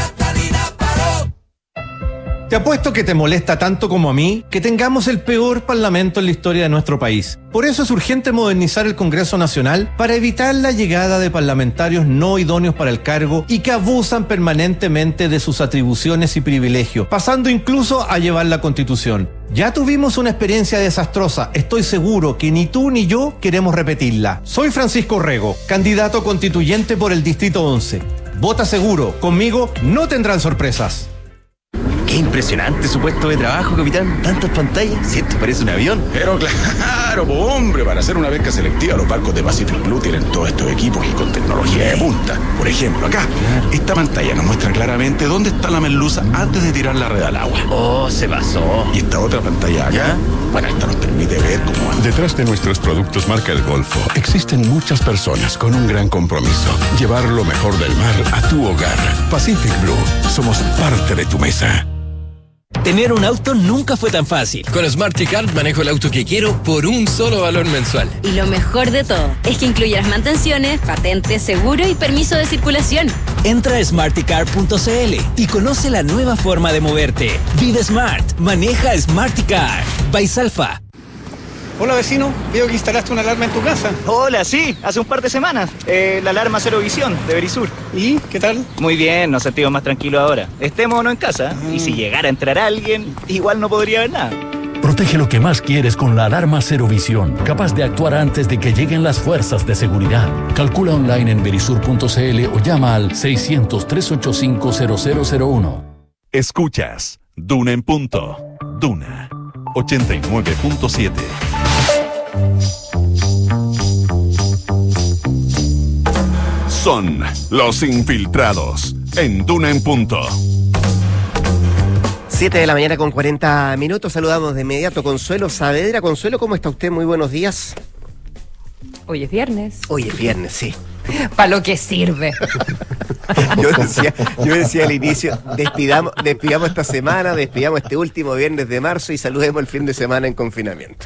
Te apuesto que te molesta tanto como a mí que tengamos el peor parlamento en la historia de nuestro país. Por eso es urgente modernizar el Congreso Nacional para evitar la llegada de parlamentarios no idóneos para el cargo y que abusan permanentemente de sus atribuciones y privilegios, pasando incluso a llevar la Constitución. Ya tuvimos una experiencia desastrosa, estoy seguro que ni tú ni yo queremos repetirla. Soy Francisco Rego, candidato constituyente por el Distrito 11. Vota seguro, conmigo no tendrán sorpresas. Qué impresionante su puesto de trabajo, capitán. Tantas pantallas, siento, parece un avión. Pero claro, hombre, para hacer una beca selectiva, los barcos de Pacific Blue tienen todos estos equipos y con tecnología de punta. Por ejemplo, acá, esta pantalla nos muestra claramente dónde está la merluza antes de tirar la red al agua. Oh, se pasó. Y esta otra pantalla acá, bueno, esta nos permite ver cómo van Detrás de nuestros productos marca El Golfo existen muchas personas con un gran compromiso: llevar lo mejor del mar a tu hogar. Pacific Blue, somos parte de tu mesa. Tener un auto nunca fue tan fácil. Con Smarticar manejo el auto que quiero por un solo valor mensual. Y lo mejor de todo es que incluye las mantenciones, patente, seguro y permiso de circulación. Entra a smarticar.cl y conoce la nueva forma de moverte. Vive Smart. Maneja Smarticar. Baisalfa. Hola vecino, veo que instalaste una alarma en tu casa. Hola, sí, hace un par de semanas. La alarma Cero Visión de Verisur. ¿Y qué tal? Muy bien, nos sentimos más tranquilos ahora. Estemos o no en casa, y si llegara a entrar alguien, igual no podría ver nada. Protege lo que más quieres con la alarma Cero Visión, capaz de actuar antes de que lleguen las fuerzas de seguridad. Calcula online en verisur.cl o llama al 600-385-0001. Escuchas Duna en punto. Duna 89.7. Son los infiltrados en Duna en punto. 7 de la mañana con 40 minutos. Saludamos de inmediato Consuelo Saavedra. Consuelo, ¿cómo está usted? Muy buenos días. Hoy es viernes. Hoy es viernes, sí. Para lo que sirve. Yo decía al inicio, despidamos esta semana, despidamos este último viernes de marzo y saludemos el fin de semana en confinamiento.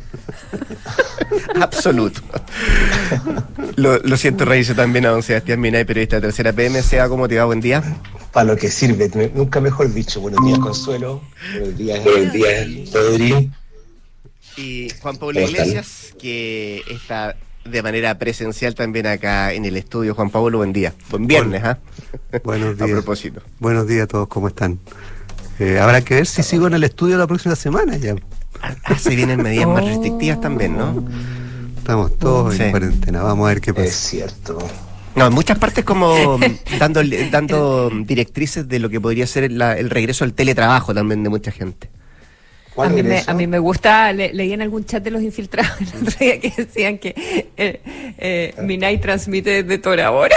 Absoluto. Lo siento, Reyes, también a don Sebastián Minay, periodista de Tercera PM. Seba, ¿cómo te va? Buen día. Para lo que sirve, nunca mejor dicho. Buenos días, Consuelo. Buenos días, Rodri. Y Juan Pablo Iglesias, que está de manera presencial también acá en el estudio. Juan Pablo, buen día. Buen viernes, ¿ah? Buenos días. A propósito. Buenos días a todos, ¿cómo están? Habrá que ver si sigo en el estudio la próxima semana ya. Se vienen medidas más restrictivas también, ¿no? Estamos todos en cuarentena, vamos a ver qué pasa. Es cierto. No, en muchas partes como dando directrices de lo que podría ser el regreso al teletrabajo también de mucha gente. A mí me gusta, leí en algún chat de los infiltrados el otro día que decían que Minay transmite desde Tora Bora.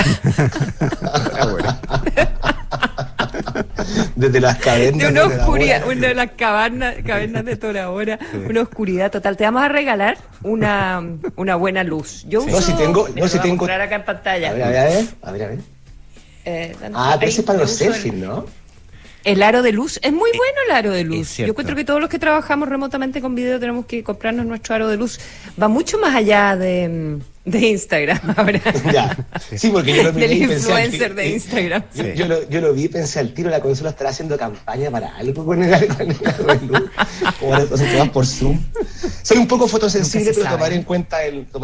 Desde las cavernas de una oscuridad, una de las cavernas de Tora Bora, una oscuridad total. Te vamos a regalar una buena luz. Yo no, si tengo mostrar acá en pantalla. A ver. Pero ese es para los selfies, ¿no? El aro de luz, es muy bueno el aro de luz. Yo encuentro que todos los que trabajamos remotamente con video tenemos que comprarnos nuestro aro de luz. Va mucho más allá de Instagram ahora. Ya. Sí, porque yo lo vi. Del influencer de Instagram. Yo lo vi y pensé al tiro, la consola estará haciendo campaña para algo con el aro de luz. Como las cosas que van por Zoom. Soy un poco fotosensible, pero tomaré en cuenta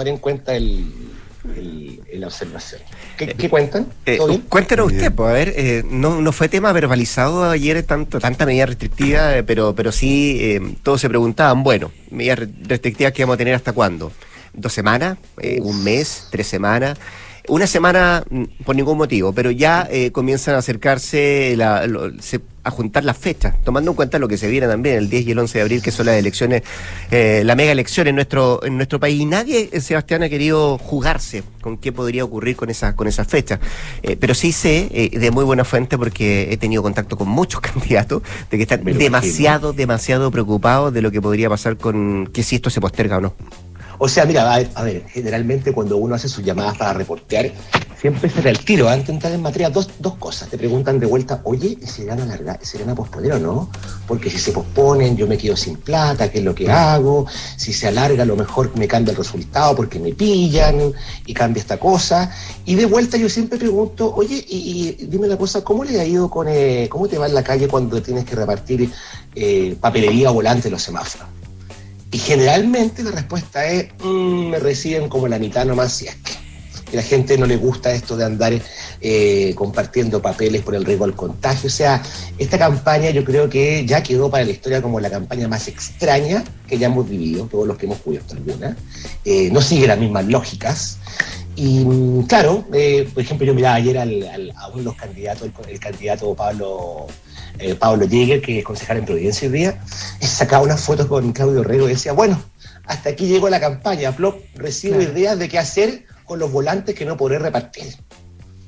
la observación. ¿Qué cuentan? Cuéntenos usted, pues, a ver, no fue tema verbalizado ayer tanta medida restrictiva, pero sí todos se preguntaban, bueno, medidas restrictivas que vamos a tener ¿hasta cuándo? ¿2 semanas? ¿1 mes? ¿3 semanas? Una semana por ningún motivo, pero ya comienzan a acercarse a juntar las fechas, tomando en cuenta lo que se viene también el 10 y el 11 de abril, que son las elecciones, la mega elección en nuestro país. Y nadie, Sebastián, ha querido jugarse con qué podría ocurrir con esas fechas. Pero sí sé, de muy buena fuente, porque he tenido contacto con muchos candidatos, de que están demasiado preocupados de lo que podría pasar que si esto se posterga o no. O sea, mira, a ver, generalmente cuando uno hace sus llamadas para reportear, siempre se da el tiro, antes de entrar en materia, dos cosas. Te preguntan de vuelta, oye, ¿se van a posponer o no? Porque si se posponen, yo me quedo sin plata, ¿qué es lo que hago? Si se alarga, a lo mejor me cambia el resultado porque me pillan y cambia esta cosa. Y de vuelta yo siempre pregunto, oye, y dime una cosa, ¿cómo le ha ido cómo te va en la calle cuando tienes que repartir papelería o volante en los semáforos? Y generalmente la respuesta es, me reciben como la mitad nomás, si es que la gente no le gusta esto de andar compartiendo papeles por el riesgo al contagio. O sea, esta campaña yo creo que ya quedó para la historia como la campaña más extraña que ya hemos vivido, todos los que hemos cubierto alguna. No sigue las mismas lógicas. Y claro, por ejemplo, yo miraba ayer a uno de los candidatos, el candidato Pablo Jäger, que es concejal en Providencia hoy día, sacaba unas fotos con Claudio Rego y decía, bueno, hasta aquí llegó la campaña, recibo ideas de qué hacer con los volantes que no podré repartir.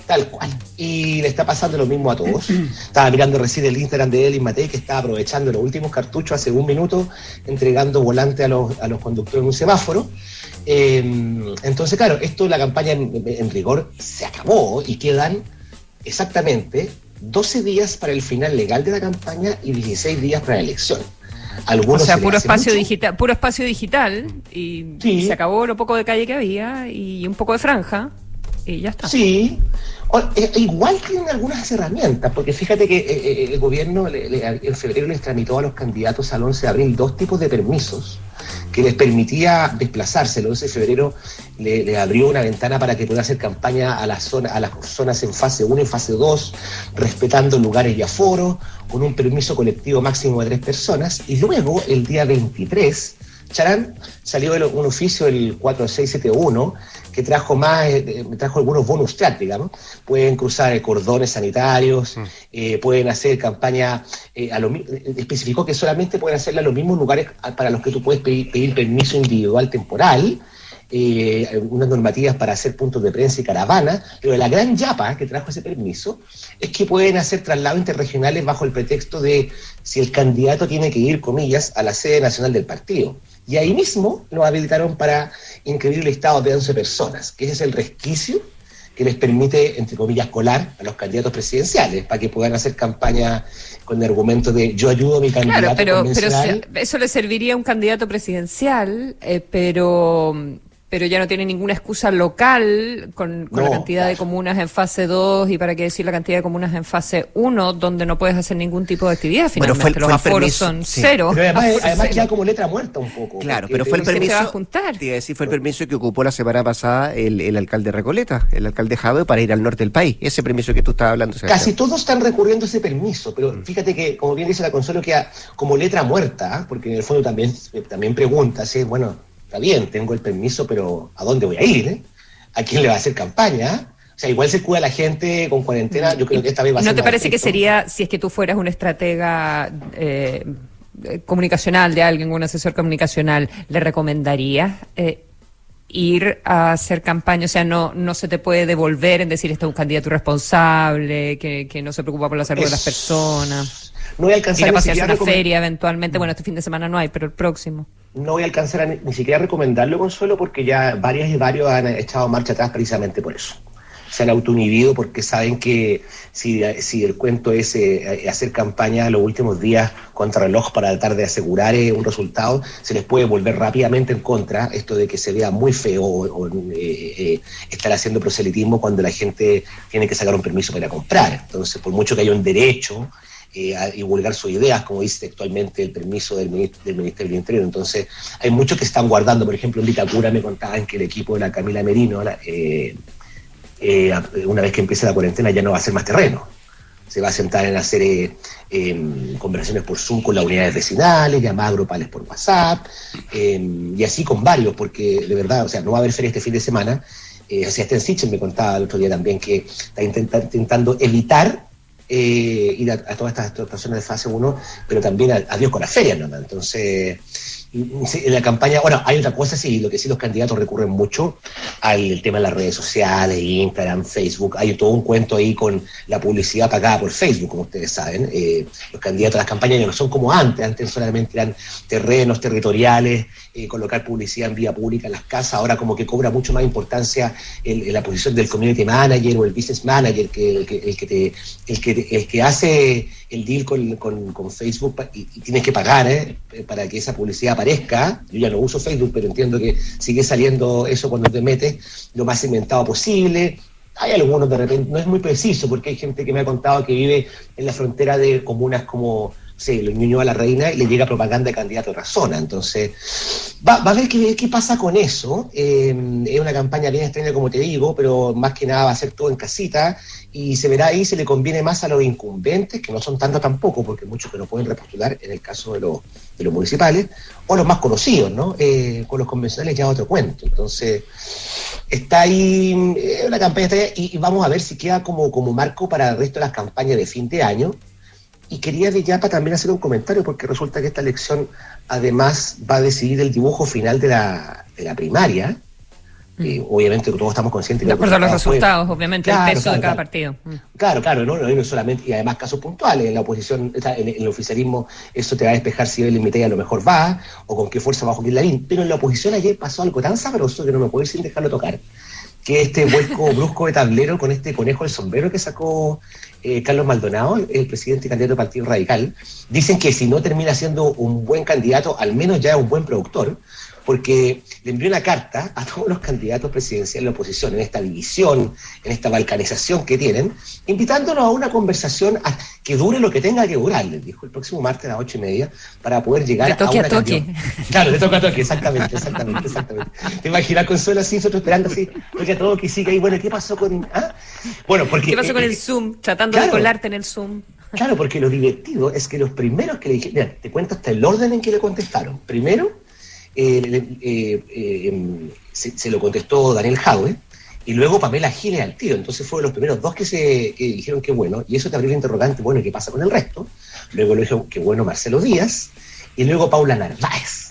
Tal cual. Y le está pasando lo mismo a todos. Estaba mirando recién el Instagram de Elin Matei, que estaba aprovechando los últimos cartuchos hace un minuto, entregando volante a los conductores en un semáforo. Entonces, claro, esto, la campaña en rigor se acabó y quedan exactamente 12 días para el final legal de la campaña y 16 días para la elección. Algunos, o sea, puro espacio digital y sí, se acabó lo poco de calle que había y un poco de franja y ya está. Sí, igual tienen algunas herramientas, porque fíjate que el gobierno en febrero les tramitó a los candidatos al 11 de abril 2 tipos de permisos que les permitía desplazarse. El 11 de febrero le abrió una ventana para que pueda hacer campaña a las zonas en fase 1 y fase 2, respetando lugares y aforos, con un permiso colectivo máximo de 3 personas. Y luego, el día 23, Charán, salió un oficio, el 4671, que trajo algunos bonus track, digamos. Pueden cruzar cordones sanitarios, pueden hacer campaña, especificó que solamente pueden hacerla a los mismos lugares para los que tú puedes pedir permiso individual temporal, unas normativas para hacer puntos de prensa y caravana, pero la gran yapa que trajo ese permiso es que pueden hacer traslados interregionales bajo el pretexto de si el candidato tiene que ir, comillas, a la sede nacional del partido. Y ahí mismo lo habilitaron para inscribir listados de 11 personas, que ese es el resquicio que les permite, entre comillas, colar a los candidatos presidenciales para que puedan hacer campaña con el argumento de yo ayudo a mi candidato convencional. Pero eso le serviría a un candidato presidencial, pero ya no tiene ninguna excusa local con la cantidad de comunas en fase 2 y para qué decir la cantidad de comunas en fase 1, donde no puedes hacer ningún tipo de actividad. Finalmente los aforos son cero. Pero además queda como letra muerta un poco. Claro, pero fue el permiso, te iba a decir, fue el permiso que ocupó la semana pasada el alcalde Recoleta, el alcalde Jadwe, para ir al norte del país. Ese permiso que tú estabas hablando. Casi todos están recurriendo a ese permiso, pero fíjate que, como bien dice la Consuelo, queda como letra muerta, porque en el fondo también pregunta, ¿sí? Bueno, está bien, tengo el permiso, pero ¿a dónde voy a ir? ¿A quién le va a hacer campaña? O sea, igual se cuida la gente con cuarentena, yo creo que esta vez va a ser... ¿No te parece que sería, si es que tú fueras un estratega comunicacional de alguien, un asesor comunicacional, le recomendarías ir a hacer campaña? O sea, no se te puede devolver en decir este es un candidato irresponsable, que no se preocupa por la salud de las personas. No voy a alcanzar ir a pasearse a una feria eventualmente, bueno, este fin de semana no hay, pero el próximo. No voy a alcanzar ni siquiera a recomendarlo, Consuelo, porque ya varias y varios han echado marcha atrás precisamente por eso. Se han autoinhibido porque saben que si el cuento es hacer campaña los últimos días contra reloj para tratar de asegurar un resultado, se les puede volver rápidamente en contra esto de que se vea muy feo o estar haciendo proselitismo cuando la gente tiene que sacar un permiso para ir a comprar. Entonces, por mucho que haya un derecho a divulgar sus ideas, como dice actualmente el permiso del Ministerio del Interior. Entonces, hay muchos que están guardando. Por ejemplo, en Vitacura me contaban que el equipo de la Camila Merino, una vez que empiece la cuarentena, ya no va a hacer más terreno. Se va a sentar en hacer conversaciones por Zoom con las unidades vecinales, llamadas grupales por WhatsApp, y así con varios, porque de verdad, o sea, no va a haber feria este fin de semana. Sebastián Sichel me contaba el otro día también que está intentando evitar ir a todas estas personas de fase 1, pero también adiós con las ferias, ¿no? Entonces, en la campaña, bueno, hay otra cosa, sí, lo que sí los candidatos recurren mucho al tema de las redes sociales, Instagram, Facebook. Hay todo un cuento ahí con la publicidad pagada por Facebook, como ustedes saben. Los candidatos a las campañas ya no son como antes solamente eran terrenos territoriales, colocar publicidad en vía pública en las casas. Ahora como que cobra mucho más importancia la posición del community manager o el business manager, que el que hace el deal con Facebook y tienes que pagar para que esa publicidad aparezca. Yo ya no uso Facebook, pero entiendo que sigue saliendo eso cuando te metes lo más inventado posible. Hay algunos de repente, no es muy preciso, porque hay gente que me ha contado que vive en la frontera de comunas como, lo Ñuñoa La Reina, y le llega propaganda de candidato a otra zona. Entonces, va a ver qué pasa con eso. Es una campaña bien extraña, como te digo, pero más que nada va a ser todo en casita, y se verá ahí si le conviene más a los incumbentes, que no son tantos tampoco, porque muchos que no pueden repostular en el caso de los municipales, o los más conocidos, ¿no? Con los convencionales ya otro cuento. Entonces, está ahí una campaña, y vamos a ver si queda como marco para el resto de las campañas de fin de año. Y quería de Yapa también hacer un comentario, porque resulta que esta elección además va a decidir el dibujo final de la primaria, Obviamente todos estamos conscientes de acuerdo a los resultados, obviamente, claro, el peso de cada claro. partido. Claro, no solamente, y además casos puntuales, en la oposición, en el oficialismo, eso te va a despejar si Evelyn Matei a lo mejor va, o con qué fuerza bajo Joaquín Lavín, pero en la oposición ayer pasó algo tan sabroso que no me puedo ir sin dejarlo tocar, que este vuelco brusco de tablero con este conejo del sombrero que sacó Carlos Maldonado, el presidente y candidato del Partido Radical. Dicen que si no termina siendo un buen candidato, al menos ya es un buen productor, porque le envió una carta a todos los candidatos presidenciales de la oposición en esta división, en esta balcanización que tienen, invitándonos a una conversación que dure lo que tenga que durar, les dijo, el próximo martes a las 8:30, para poder llegar a una candidatura. Claro, de toque a toque, exactamente. ¿Te imaginas, Consuelo, así, nosotros esperando así, toque a toque, y sigue ahí, bueno, ¿qué pasó con...? Bueno, porque, ¿qué pasó con el Zoom? Tratando de colarte en el Zoom. Claro, porque lo divertido es que los primeros que le dijeron, mira, te cuento hasta el orden en que le contestaron. Primero, se lo contestó Daniel Jadwe, y luego Pamela Giles al tiro. Entonces fueron los primeros dos que dijeron que bueno, y eso te abrió el interrogante, bueno, ¿qué pasa con el resto? Luego lo dijo que bueno Marcelo Díaz, y luego Paula Narváez.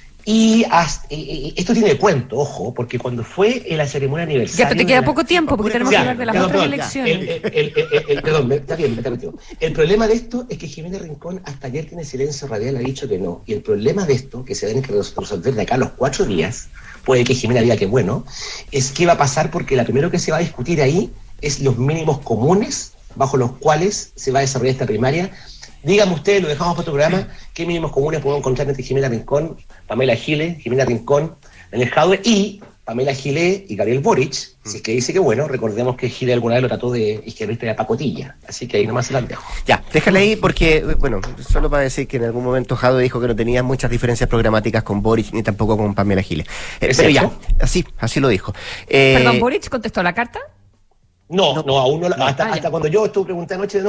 Y esto tiene cuento, ojo, porque cuando fue en la ceremonia aniversaria... Ya, pero te queda poco tiempo, porque tenemos que hablar de las otras elecciones. Perdón, está bien, me metido. El problema de esto es que Jimena Rincón hasta ayer tiene silencio radial, ha dicho que no. Y el problema de esto, que se tiene que resolver de acá a los 4 días, puede que Jimena diga que bueno, es qué va a pasar, porque lo primero que se va a discutir ahí es los mínimos comunes bajo los cuales se va a desarrollar esta primaria. Díganme ustedes, lo dejamos para otro programa, qué mínimos comunes podemos encontrar entre Jimena Rincón, Pamela Giles, Jimena Rincón, Daniel Jadwe y Pamela Giles y Gabriel Boric. Si es que dice que bueno, recordemos que Giles alguna vez lo trató de izquierdista de pacotilla, así que ahí nomás se la dejo. Ya, déjale ahí porque, bueno, solo para decir que en algún momento Jadwe dijo que no tenía muchas diferencias programáticas con Boric ni tampoco con Pamela Giles. Pero ya, así lo dijo. Perdón, ¿Boric contestó la carta? No, aún no, hasta cuando yo estuve preguntando anoche,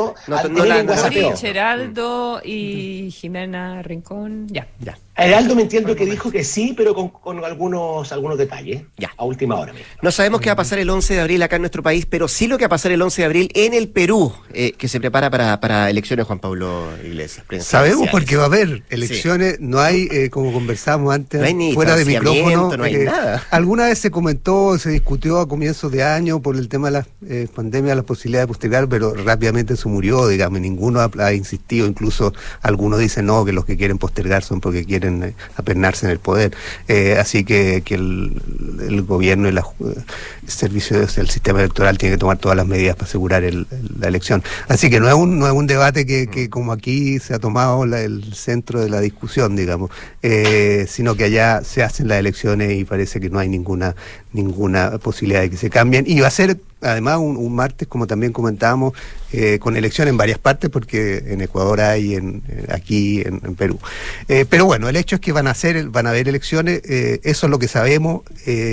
Boric, Heraldo y Jimena Rincón, ya. Heraldo me entiendo que dijo que sí, pero con algunos detalles, a última hora. No sabemos qué va a pasar el 11 de abril acá en nuestro país, pero sí lo que va a pasar el 11 de abril en el Perú, que se prepara para elecciones, Juan Pablo Iglesias. Sabemos porque va a haber elecciones, no hay, como conversábamos antes, no hay ni fuera de micrófono. No hay nada. Alguna vez se comentó, se discutió a comienzos de año por el tema de la pandemia, la posibilidad de postergar, pero rápidamente se murió, digamos, ninguno ha insistido, incluso algunos dicen no, que los que quieren postergar son porque quieren apernarse en el poder, así que el gobierno y el servicio del sistema electoral tiene que tomar todas las medidas para asegurar la elección, así que no es un debate que como aquí se ha tomado el centro de la discusión, digamos, sino que allá se hacen las elecciones y parece que no hay ninguna posibilidad de que se cambien, y va a ser además un martes, como también comentábamos, con elección en varias partes, porque en Ecuador hay, aquí en Perú. Pero bueno, el hecho es que van a haber elecciones, eso es lo que sabemos.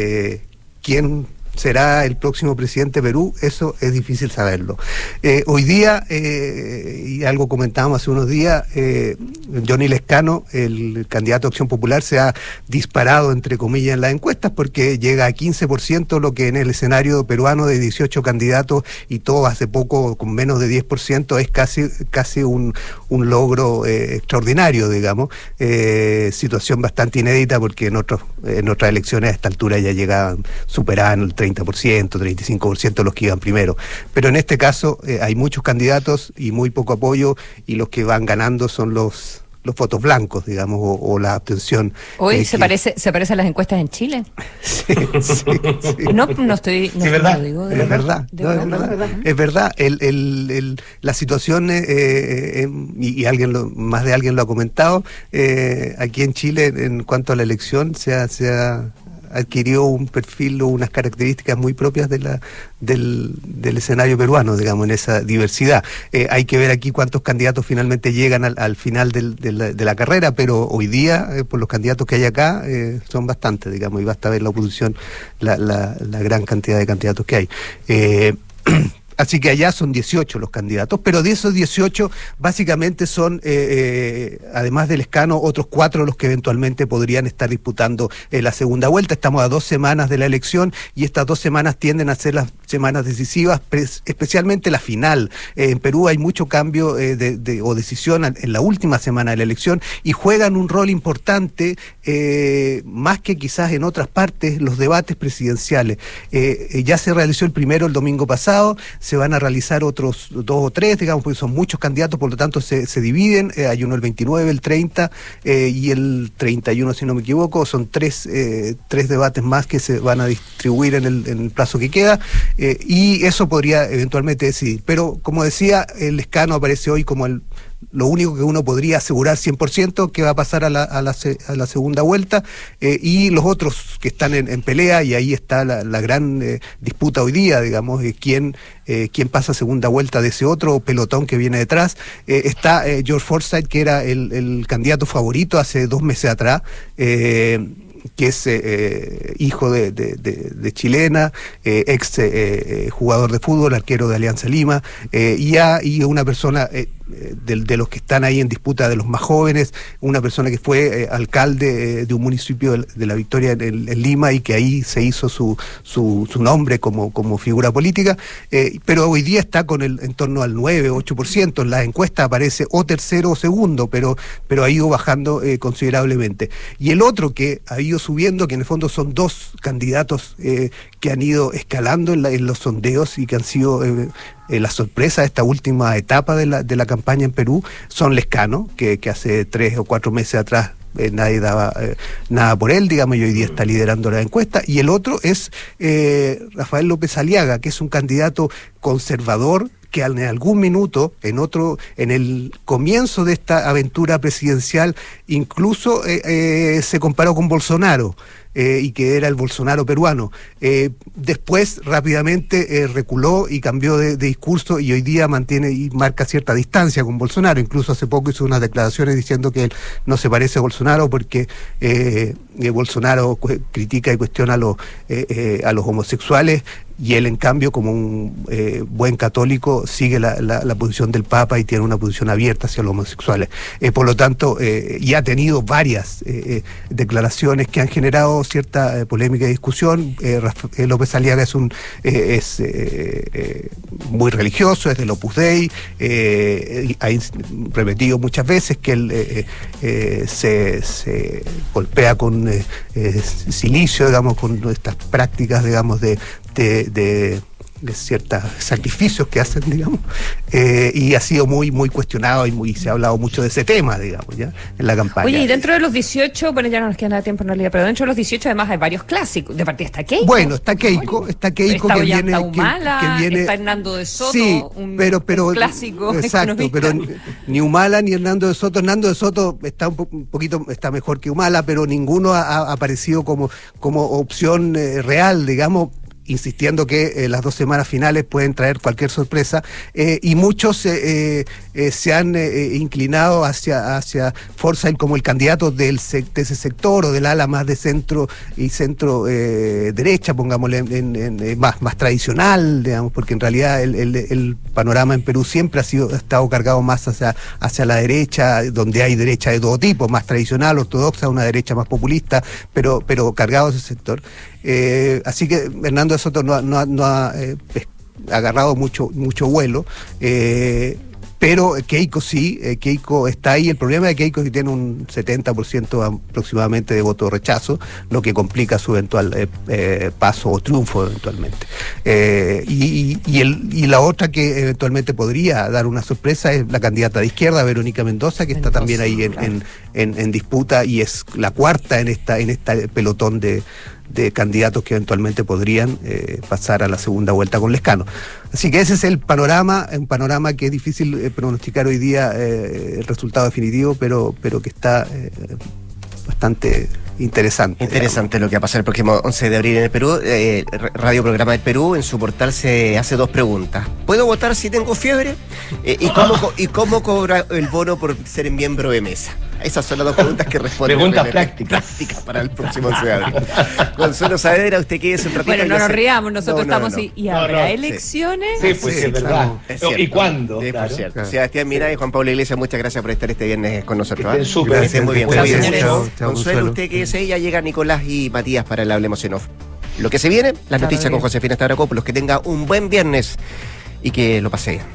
¿Quién será el próximo presidente de Perú? Eso es difícil saberlo. Hoy día, y algo comentábamos hace unos días, Johnny Lescano, el candidato a Acción Popular, se ha disparado, entre comillas, en las encuestas, porque llega a 15%, lo que en el escenario peruano de 18 candidatos, y todo hace poco con menos de 10%, es casi un logro extraordinario, digamos. Situación bastante inédita, porque en otras elecciones a esta altura ya superaban el 30%, 35% los que iban primero. Pero en este caso hay muchos candidatos y muy poco apoyo, y los que van ganando son los votos blancos, digamos, o la abstención. Hoy se parece a las encuestas en Chile. Sí. No estoy... No, sí, ¿verdad? Lo digo es verdad. Es verdad. La situación, y más de alguien lo ha comentado, aquí en Chile, en cuanto a la elección, se ha adquirió un perfil o unas características muy propias del escenario peruano, digamos, en esa diversidad. Hay que ver aquí cuántos candidatos finalmente llegan al final de la carrera, pero hoy día, por los candidatos que hay acá, son bastantes, digamos, y basta ver la oposición, la gran cantidad de candidatos que hay. Así que allá son 18 los candidatos, pero de esos 18 básicamente son, además del Lescano, otros 4 los que eventualmente podrían estar disputando la segunda vuelta. Estamos a 2 semanas de la elección, y estas 2 semanas tienden a ser las semanas decisivas, especialmente la final. En Perú hay mucho cambio o decisión en la última semana de la elección y juegan un rol importante, más que quizás en otras partes, los debates presidenciales. Ya se realizó el primero el domingo pasado, se van a realizar otros 2 o 3, digamos, porque son muchos candidatos, por lo tanto se dividen, hay uno el 29, el 30 y el 31, si no me equivoco, son tres debates más que se van a distribuir en el plazo que queda, y eso podría eventualmente decidir. Pero, como decía, el Lescano aparece hoy como lo único que uno podría asegurar 100% que va a pasar a la segunda vuelta, y los otros que están en pelea, y ahí está la gran disputa hoy día, digamos, quién pasa a segunda vuelta de ese otro pelotón que viene detrás. Está George Forsyth, que era el candidato favorito hace 2 meses atrás, que es hijo de chilena, ex jugador de fútbol, arquero de Alianza Lima, y una persona de los que están ahí en disputa, de los más jóvenes, una persona que fue alcalde de un municipio de La Victoria en Lima, y que ahí se hizo su nombre como figura política, pero hoy día está en torno al 9-8%, en las encuestas aparece o tercero o segundo, pero ha ido bajando considerablemente. Y el otro que ha ido subiendo, que en el fondo son 2 candidatos que han ido escalando en los sondeos y que han sido la sorpresa de esta última etapa de la campaña en Perú, son Lescano, que hace 3 o 4 meses atrás nadie daba nada por él, digamos, y hoy día está liderando la encuesta. Y el otro es Rafael López Aliaga, que es un candidato conservador, que en algún minuto, en el comienzo de esta aventura presidencial, incluso se comparó con Bolsonaro, y que era el Bolsonaro peruano. Después rápidamente reculó y cambió de discurso, y hoy día mantiene y marca cierta distancia con Bolsonaro. Incluso hace poco hizo unas declaraciones diciendo que él no se parece a Bolsonaro porque Bolsonaro critica y cuestiona a los homosexuales, y él, en cambio, como un buen católico, sigue la posición del Papa y tiene una posición abierta hacia los homosexuales. Por lo tanto, y ha tenido varias declaraciones que han generado cierta polémica y discusión. López Aliaga es muy religioso, es del Opus Dei, ha repetido muchas veces que él se golpea con silicio, digamos, con estas prácticas, digamos, de ciertos sacrificios que hacen, digamos, y ha sido muy cuestionado, y se ha hablado mucho de ese tema, digamos, ya en la campaña. Oye, y dentro de los 18, bueno, ya no nos queda nada de tiempo en realidad, pero dentro de los 18 además hay varios clásicos. De partida está Keiko. Bueno, está Keiko que viene, Humala, que viene, está Hernando de Soto, sí, un clásico. Exacto, economista. Pero ni Humala ni Hernando de Soto. Hernando de Soto está un poquito está mejor que Humala, pero ninguno ha aparecido como opción real, digamos, insistiendo que las 2 semanas finales pueden traer cualquier sorpresa, y muchos se han inclinado hacia Forsyth como el candidato de ese sector, o del ala más de centro y centro derecha, pongámosle, más tradicional, digamos, porque en realidad el panorama en Perú siempre ha estado cargado más hacia la derecha, donde hay derecha de todo tipo, más tradicional, ortodoxa, una derecha más populista, pero cargado ese sector. Así que Hernando de Soto no ha agarrado mucho vuelo, pero Keiko sí, Keiko está ahí. El problema de Keiko es que tiene un 70% aproximadamente de voto de rechazo, lo que complica su eventual paso o triunfo eventualmente. Y la otra que eventualmente podría dar una sorpresa es la candidata de izquierda, Verónica Mendoza, que está también ahí en disputa, y es la cuarta en esta pelotón de candidatos que eventualmente podrían pasar a la segunda vuelta con Lescano. Así que ese es el panorama, un panorama que es difícil pronosticar hoy día el resultado definitivo, pero que está bastante interesante. Interesante lo que va a pasar el próximo 11 de abril en el Perú. Radio Programa del Perú, en su portal se hace 2 preguntas. ¿Puedo votar si tengo fiebre? ¿Y cómo cobra el bono por ser miembro de mesa? Esas son las 2 preguntas que responden. Preguntas prácticas para el próximo 11 de abril. Consuelo Saavedra, usted quédese un ratito. Bueno, no nos riamos, nosotros estamos ¿y habrá elecciones? Sí, pues es verdad. ¿Y cuándo? Sí, claro. por cierto. Sebastián Mirá y Juan Pablo Iglesias, muchas gracias por estar este viernes con nosotros. Estén súper. Muy bien. Chao, Señores, Consuelo, usted quédese, ya llega Nicolás y Matías para el Hablemos en Off. lo que se viene, las noticias con Josefina Stavrakopoulos. Que tenga un buen viernes y que lo pase bien.